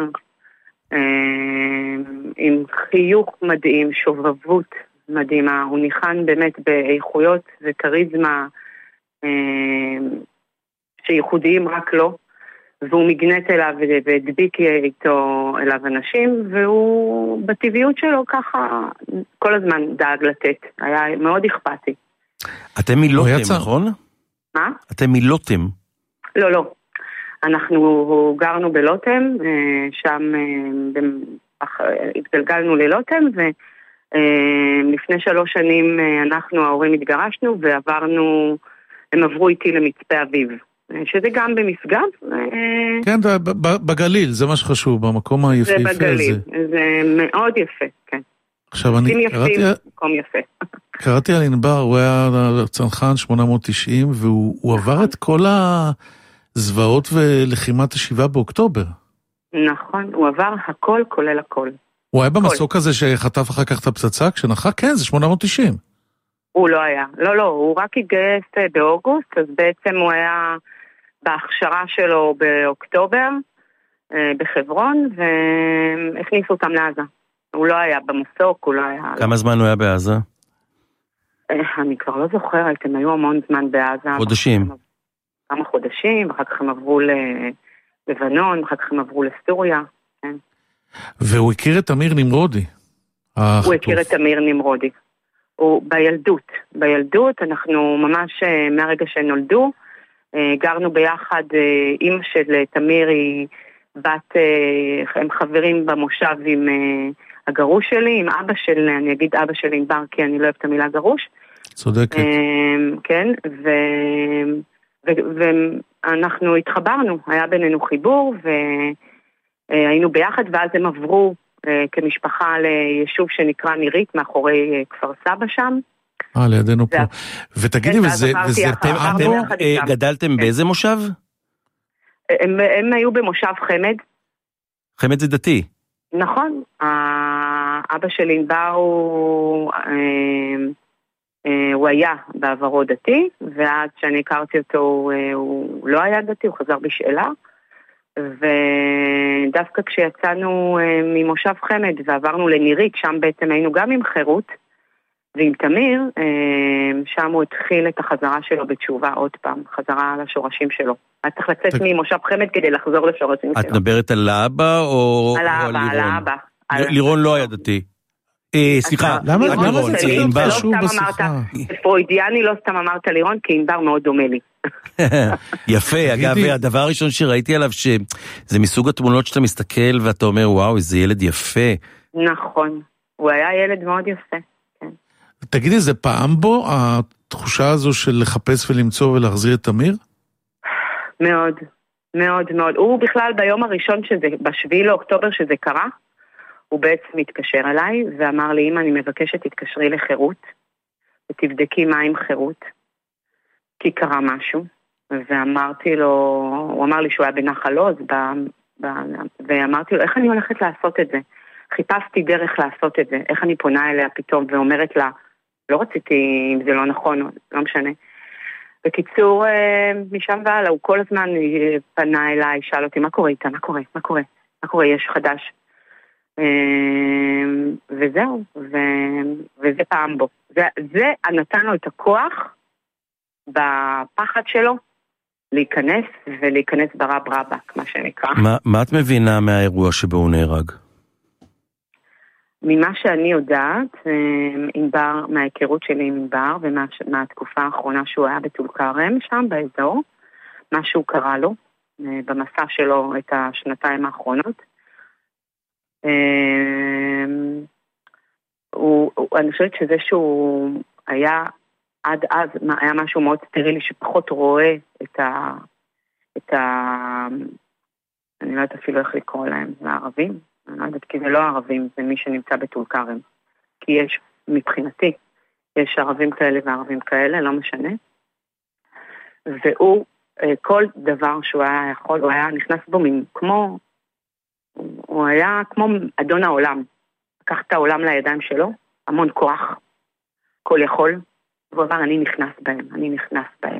עם חיוך מדהים, שובבות מדהימה, הוא ניחן באמת באיכויות וקריזמה שייחודיים רק לו, והוא מגנט אליו והדביק איתו אליו אנשים, והוא בטבעיות שלו ככה כל הזמן דאג לתת, היה מאוד אכפתי.
אתם מילותם, נכון?
מה?
אתם מילותם.
לא, לא. אנחנו גרנו בלוטם, שם התגלגלנו ללוטם, ולפני שלוש שנים אנחנו ההורים התגרשנו, ועברנו, הם עברו איתי למצפה אביב. שזה גם במסגב.
כן, בגליל, זה מה שחשוב, במקום היפה הזה.
זה בגליל, זה מאוד יפה, כן.
עכשיו אני
קראתי... מקום יפה.
קראתי על ענבר, הוא היה צנחן שמונה מאות תשעים, והוא עבר את כל הזוועות ולחימת השבעה באוקטובר.
נכון, הוא עבר הכל כולל הכל.
הוא היה במסוק הזה שחטף אחר כך את הפצצה, כשנחה, כן, זה שמונה מאות תשעים.
הוא לא היה, לא, לא, הוא רק התגייס באוגוסט, אז בעצם הוא היה בהכשרה שלו באוקטובר, בחברון, והכניסו אותם לעזה. הוא לא היה במסוק, הוא לא היה...
כמה זמן הוא היה בעזה?
אני כבר לא זוכרת, הם היו המון זמן בעזה.
חודשים.
כמה חודשים, ואחר כך הם עברו ללבנון, ואחר כך הם עברו לסוריה, כן.
והוא הכיר את אמיר נמרודי.
הוא הכיר את אמיר נמרודי. הוא בילדות, בילדות אנחנו ממש מהרגע שנולדו, גרנו ביחד, אמא של תמיר היא בת, הם חברים במושב עם הגרוש שלי, עם אבא של, אני אגיד אבא שלי עם בר, כי אני לא אוהבת את המילה גרוש.
צודקת.
כן, ו... ואנחנו התחברנו, היה בינינו חיבור, והיינו ביחד, ואז הם עברו כמשפחה ליישוב שנקרא נירית, מאחורי כפר סבא שם.
אה, לידינו פה. ותגידי, וזה פעם בו?
גדלתם באיזה מושב?
הם היו במושב חמד.
חמד זה דתי.
נכון. אבא שלי ענבר הוא... הוא היה בעברו דתי, ועד שאני הכרתי אותו הוא לא היה דתי, הוא חזר בשאלה, ודווקא כשיצאנו ממושב חמד ועברנו לנירית, שם בעצם היינו גם עם חירות, ועם תמיר, שם הוא התחיל את החזרה שלו בתשובה עוד פעם, חזרה לשורשים שלו. היה צריך לצאת ממושב חמד כדי לחזור לשורשים שלו.
את מדברת על האבא או
על האבא, על האבא.
לירון לא היה דתי. סליחה,
למה זה צריך להיות חשוב בשיחה?
פרוידיאני לא סתם אמרת לירון, כי ענבר מאוד דומה לי.
יפה, אגב, הדבר הראשון שראיתי עליו, שזה מסוג התמונות שאתה מסתכל ואתה אומר, וואו, איזה ילד יפה.
נכון, הוא היה ילד מאוד יפה.
תגידי, זה פעם בו, התחושה הזו של לחפש ולמצוא ולהחזיר את תמיר?
מאוד, מאוד, מאוד. הוא בכלל ביום הראשון שזה, בשביעי לאוקטובר שזה קרה, הוא בעצם התקשר אליי ואמר לי, אמא, אני מבקשת תתקשרי לחירות ותבדקי מה עם חירות, כי קרה משהו. ואמרתי לו, הוא אמר לי שהוא היה בנחל עוז, ב, ב, ואמרתי לו, איך אני הולכת לעשות את זה? חיפשתי דרך לעשות את זה, איך אני פונה אליה פתאום ואומרת לה, לא רציתי אם זה לא נכון, לא משנה. בקיצור, משם והלאה, הוא כל הזמן פנה אליי, שאל אותי, מה קורה איתה? מה קורה? מה קורה? מה קורה? יש חדש. וזהו, וזה פעם בו. זה נתן לו את הכוח בפחד שלו להיכנס ולהיכנס ברב רבק, מה שנקרא.
מה את מבינה מהאירוע שבו הוא נהרג?
ממה שאני יודעת, ענבר, מההיכרות שלי עם ענבר, ומהתקופה האחרונה שהוא היה בטול כרם, שם באזור, משהו קרה לו, במסע שלו את השנתיים האחרונות. אני חושבת שזה שהוא היה, עד אז, היה משהו מאוד סטרילי, שפחות רואה את ה... את ה... אני לא יודעת אפילו איך לקרוא להם, זה הערבים. אני לא יודעת, כי זה לא ערבים, זה מי שנמצא בטול כרם. כי יש, מבחינתי, יש ערבים כאלה וערבים כאלה, לא משנה. והוא, כל דבר שהוא היה יכול, הוא היה נכנס בו מן, כמו, הוא היה כמו אדון העולם. לקח את העולם לידיים שלו, המון כוח, כל יכול, והוא אמר, אני נכנס בהם, אני נכנס בהם.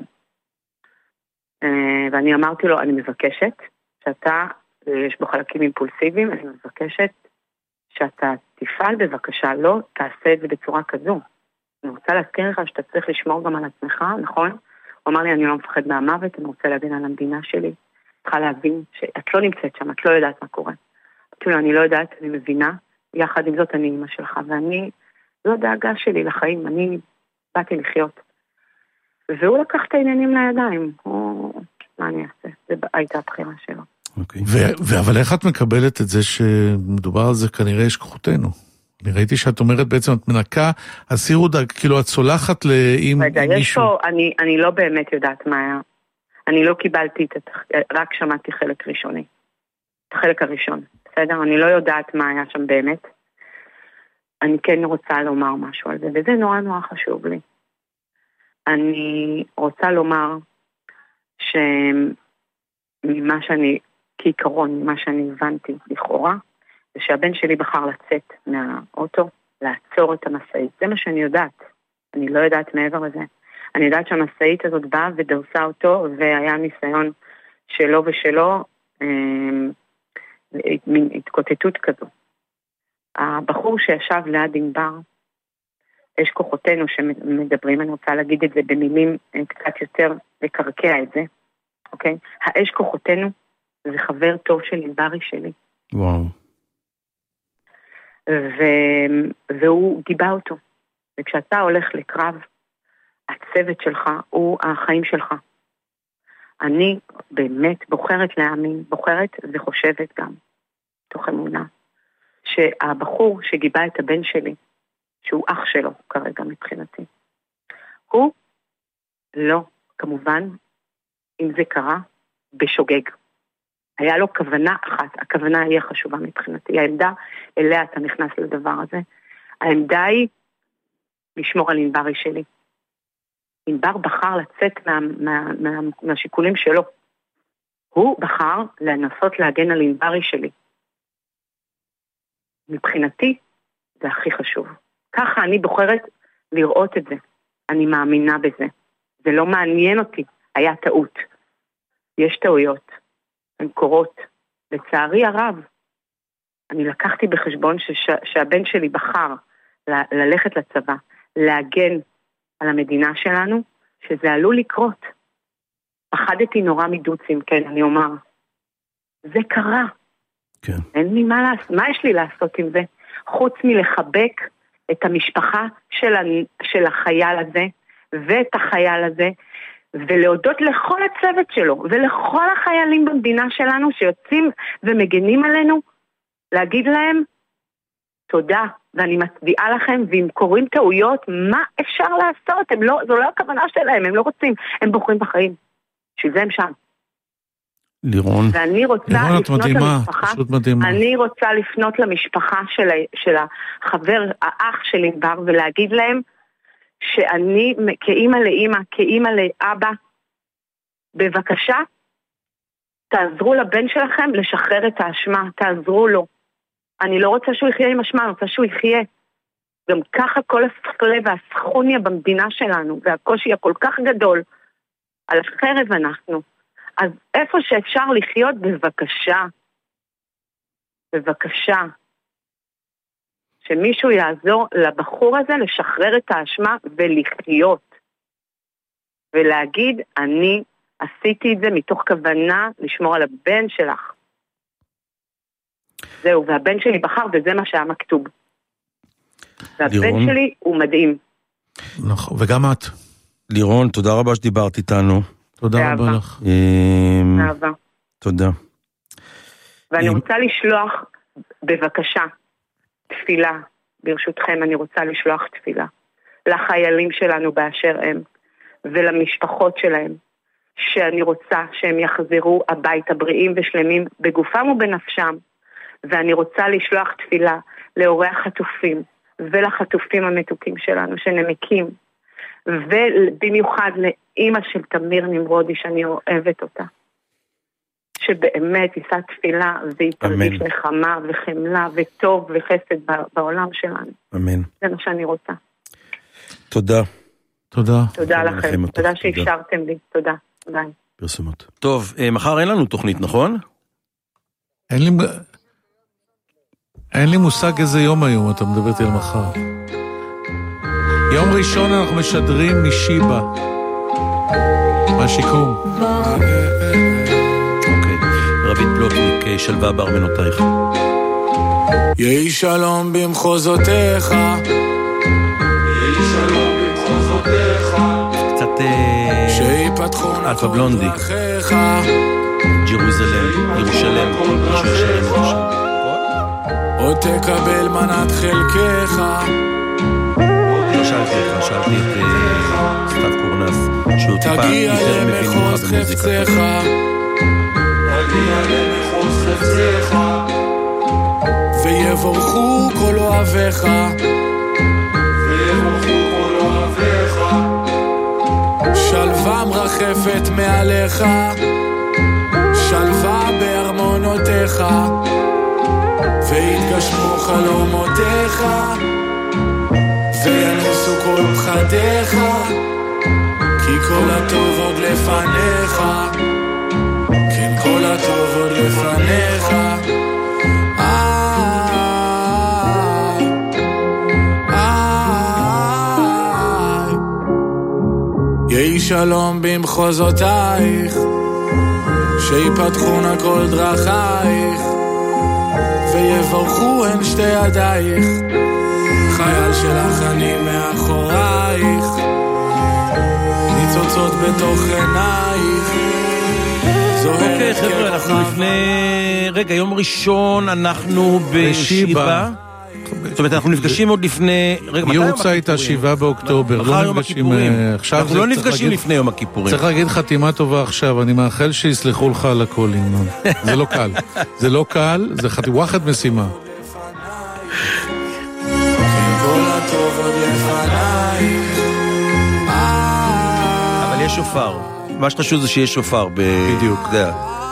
ואני אמרתי לו, אני מבקשת, שאתה, יש בו חלקים אימפולסיביים, אני מבקשת שאתה תפעל בבקשה, לא תעשה את זה בצורה כזו. אני רוצה להזכיר לך שאתה צריך לשמור גם על עצמך, נכון? הוא אמר לי, אני לא מפחד מהמוות, אני רוצה להבין על המדינה שלי. צריכה להבין שאת לא נמצאת שם, את לא יודעת מה קורה. אמרתי לו, אני לא יודעת, אני מבינה, יחד עם זאת אני אמא שלך, ואני, זו הדאגה שלי לחיים, אני באתי לחיות. והוא לקח את העניינים לידיים, הוא, מה אני אעשה? זו הייתה הבחירה שלו.
אבל איך את מקבלת את זה שמדובר על זה כנראה יש כוחותינו? אני ראיתי שאת אומרת בעצם, את מנקה, הסירו דה, כאילו את סולחת עם מישהו.
אני לא באמת יודעת מה היה. אני לא קיבלתי, רק שמעתי חלק ראשוני. את החלק הראשון. בסדר? אני לא יודעת מה היה שם באמת. אני כן רוצה לומר משהו על זה, וזה נורא נורא חשוב לי. אני רוצה לומר שממה שאני, כעיקרון, ממה שאני הבנתי לכאורה, זה שהבן שלי בחר לצאת מהאוטו, לעצור את המשאית. זה מה שאני יודעת. אני לא יודעת מעבר לזה. אני יודעת שהמשאית הזאת באה ודרסה אותו, והיה ניסיון שלו ושלו, מין התקוטטות כזו. הבחור שישב ליד ענבר, יש כוחותינו שמדברים, אני רוצה להגיד את זה במילים קצת יותר לקרקע את זה, אוקיי? האש כוחותינו זה חבר טוב של ענברי שלי.
וואו.
ו... והוא גיבה אותו. וכשאתה הולך לקרב, הצוות שלך הוא החיים שלך. אני באמת בוחרת להאמין, בוחרת וחושבת גם, תוך אמונה, שהבחור שגיבה את הבן שלי, שהוא אח שלו כרגע מבחינתי, הוא לא, כמובן, אם זה קרה, בשוגג. היה לו כוונה אחת, הכוונה היא החשובה מבחינתי, העמדה אליה אתה נכנס לדבר הזה, העמדה היא לשמור על ענברי שלי. ענבר בחר לצאת מה, מה, מה, מהשיקולים שלו. הוא בחר לנסות להגן על ענברי שלי. מבחינתי זה הכי חשוב. ככה אני בוחרת לראות את זה. אני מאמינה בזה. זה לא מעניין אותי. היה טעות. יש טעויות. הן קורות. לצערי הרב, אני לקחתי בחשבון שש, שהבן שלי בחר ל- ללכת לצבא, להגן על המדינה שלנו, שזה עלול לקרות. פחדתי נורא מדוצים, כן, אני אומר. זה קרה.
כן.
אין לי מה לעשות, מה יש לי לעשות עם זה? חוץ מלחבק את המשפחה של, ה... של החייל הזה, ואת החייל הזה, ולהודות לכל הצוות שלו, ולכל החיילים במדינה שלנו, שיוצאים ומגנים עלינו, להגיד להם, תודה, ואני מצדיעה לכם, ואם קוראים טעויות, מה אפשר לעשות? הם לא, זו לא הכוונה שלהם, הם לא רוצים, הם בוחרים בחיים. בשביל זה הם שם.
לירון.
ואני רוצה
לירון,
לפנות
מדהימה,
למשפחה,
פשוט מדהימה.
אני רוצה לפנות למשפחה של, של החבר, האח של ענבר, ולהגיד להם, שאני כאימא לאימא, כאימא לאבא, בבקשה, תעזרו לבן שלכם לשחרר את האשמה, תעזרו לו. אני לא רוצה שהוא יחיה עם אשמה, אני רוצה שהוא יחיה. גם ככה כל הסכלה והסכוניה במדינה שלנו, והקושי הכל כך גדול, על החרב אנחנו. אז איפה שאפשר לחיות, בבקשה, בבקשה, שמישהו יעזור לבחור הזה לשחרר את האשמה ולחיות. ולהגיד, אני עשיתי את זה מתוך כוונה לשמור על הבן שלך. זהו, והבן שלי בחר, וזה מה שהיה מכתוב. והבן
לירון.
שלי הוא מדהים.
נכון, וגם את.
לירון, תודה רבה שדיברת איתנו.
תודה רבה לך.
אהבה.
תודה.
ואני רוצה לשלוח, בבקשה, תפילה, ברשותכם, אני רוצה לשלוח תפילה, לחיילים שלנו באשר הם, ולמשפחות שלהם, שאני רוצה שהם יחזרו הביתה בריאים ושלמים, בגופם ובנפשם, ואני רוצה לשלוח תפילה להורי החטופים, ולחטופים המתוקים שלנו, שנמקים, ובמיוחד לאמא של תמיר נמרודי, שאני אוהבת אותה, שבאמת יישא תפילה, והיא תרגיש נחמה וחמלה וטוב וחסד בעולם שלנו.
אמן.
זה מה שאני רוצה.
תודה.
תודה.
תודה לכם. תודה שאפשרתם לי. תודה. ביי.
פרסומות. טוב, מחר אין לנו תוכנית, נכון?
אין לי... אין לי מושג איזה יום היום, אתה מדבר איתי על מחר. יום ראשון אנחנו משדרים משיבה. מהשיקום.
אוקיי. רבית פלוטניק, שלווה בארמנותייך.
יהי שלום במחוזותיך. יהי שלום במחוזותיך.
קצת...
שיפתחו
אלפה בלונדי.
דרכיך.
ג'רוזלם, ירושלם.
עוד תקבל מנת חלקך.
לא שאלתי לך, שאלתי את סתיו קורנס, שהוא טיפה יותר מבין מוחה במוזיקה.
תגיע למחוז חפצך, ויבורכו כל אוהביך, ויבורכו כל אוהביך, שלווה מרחפת מעליך, שלווה בארמונותיך, והתגשמו חלומותיך, וינוסו כל פחדיך, כי כל הטוב עוד לפניך, כן כל הטוב עוד לפניך. איי, איי, יהי שלום במחוזותייך, שיפתחון הכל דרכייך, ויברכו הן שתי ידייך, חייל שלך אני מאחורייך, ניצוצות בתוך עינייך,
אוקיי חבר'ה, אנחנו לפני... רגע, יום ראשון אנחנו בשיבה. זאת אומרת, אנחנו נפגשים עוד לפני...
היא רוצה איתה שבעה באוקטובר, לא נפגשים עכשיו.
אנחנו לא נפגשים לפני יום הכיפורים.
צריך להגיד חתימה טובה עכשיו, אני מאחל שיסלחו לך על הכל, ינון. זה לא קל. זה לא קל, זה וואחד משימה.
אבל יש שופר. מה שחשוב זה שיש שופר.
בדיוק.
זה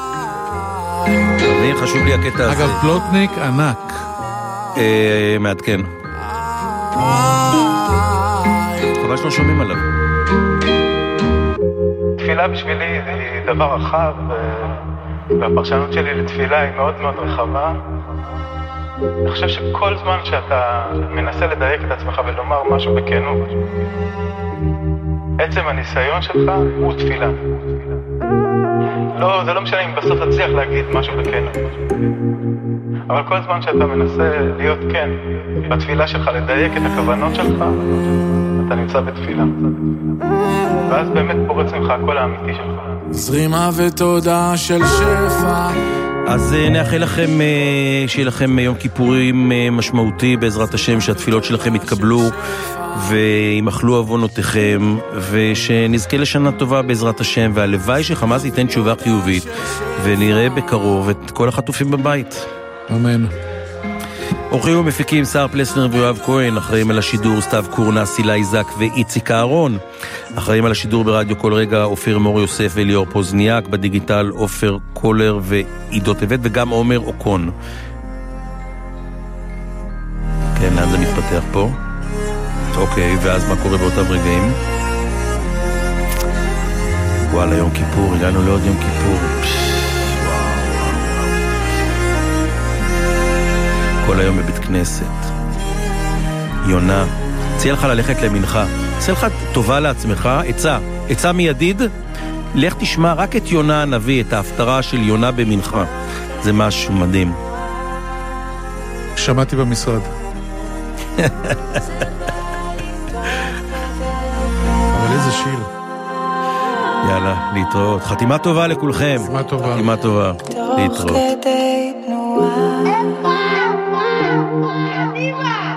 חשוב לי הקטע הזה.
אגב, פלוטניק ענק.
מעדכן. חבל שלא שומעים עליו.
תפילה בשבילי זה דבר רחב, והפרשנות שלי לתפילה היא מאוד מאוד רחבה. אני חושב שכל זמן שאתה מנסה לדייק את עצמך ולומר משהו בכנות, עצם הניסיון שלך הוא תפילה. לא, זה לא משנה אם בסוף תצליח להגיד משהו בכנות. אבל כל זמן שאתה מנסה להיות כן בתפילה שלך, לדייק את הכוונות שלך, אתה נמצא בתפילה. ואז באמת פורץ ממך הכל האמיתי שלך.
זרימה ותודה של שפע.
אז נאחל לכם, שיהיה לכם יום כיפורים משמעותי בעזרת השם, שהתפילות שלכם יתקבלו וימחלו עוונותיכם, ושנזכה לשנה טובה בעזרת השם, והלוואי שחמאס ייתן תשובה חיובית ונראה בקרוב את כל החטופים בבית.
אמן.
אורחים ומפיקים שר פלסנר ויואב כהן, אחראים על השידור סתיו קורנה, סילה איזק ואיציק אהרון, אחראים על השידור ברדיו כל רגע אופיר מור יוסף וליאור פוזניאק, בדיגיטל אופר קולר ועידו טבת וגם עומר אוקון. כן, לאן זה מתפתח פה? אוקיי, ואז מה קורה באותם רגעים? וואלה, יום כיפור, הגענו לעוד יום כיפור. כל היום בבית כנסת. יונה, ציע לך ללכת למנחה. ציע לך טובה לעצמך, עצה, עצה מידיד, לך תשמע רק את יונה הנביא, את ההפטרה של יונה במנחה. זה משהו מדהים.
שמעתי במשרד. אבל איזה שיר.
יאללה, להתראות. חתימה טובה לכולכם.
חתימה טובה.
חתימה טובה. להתראות.
Viva!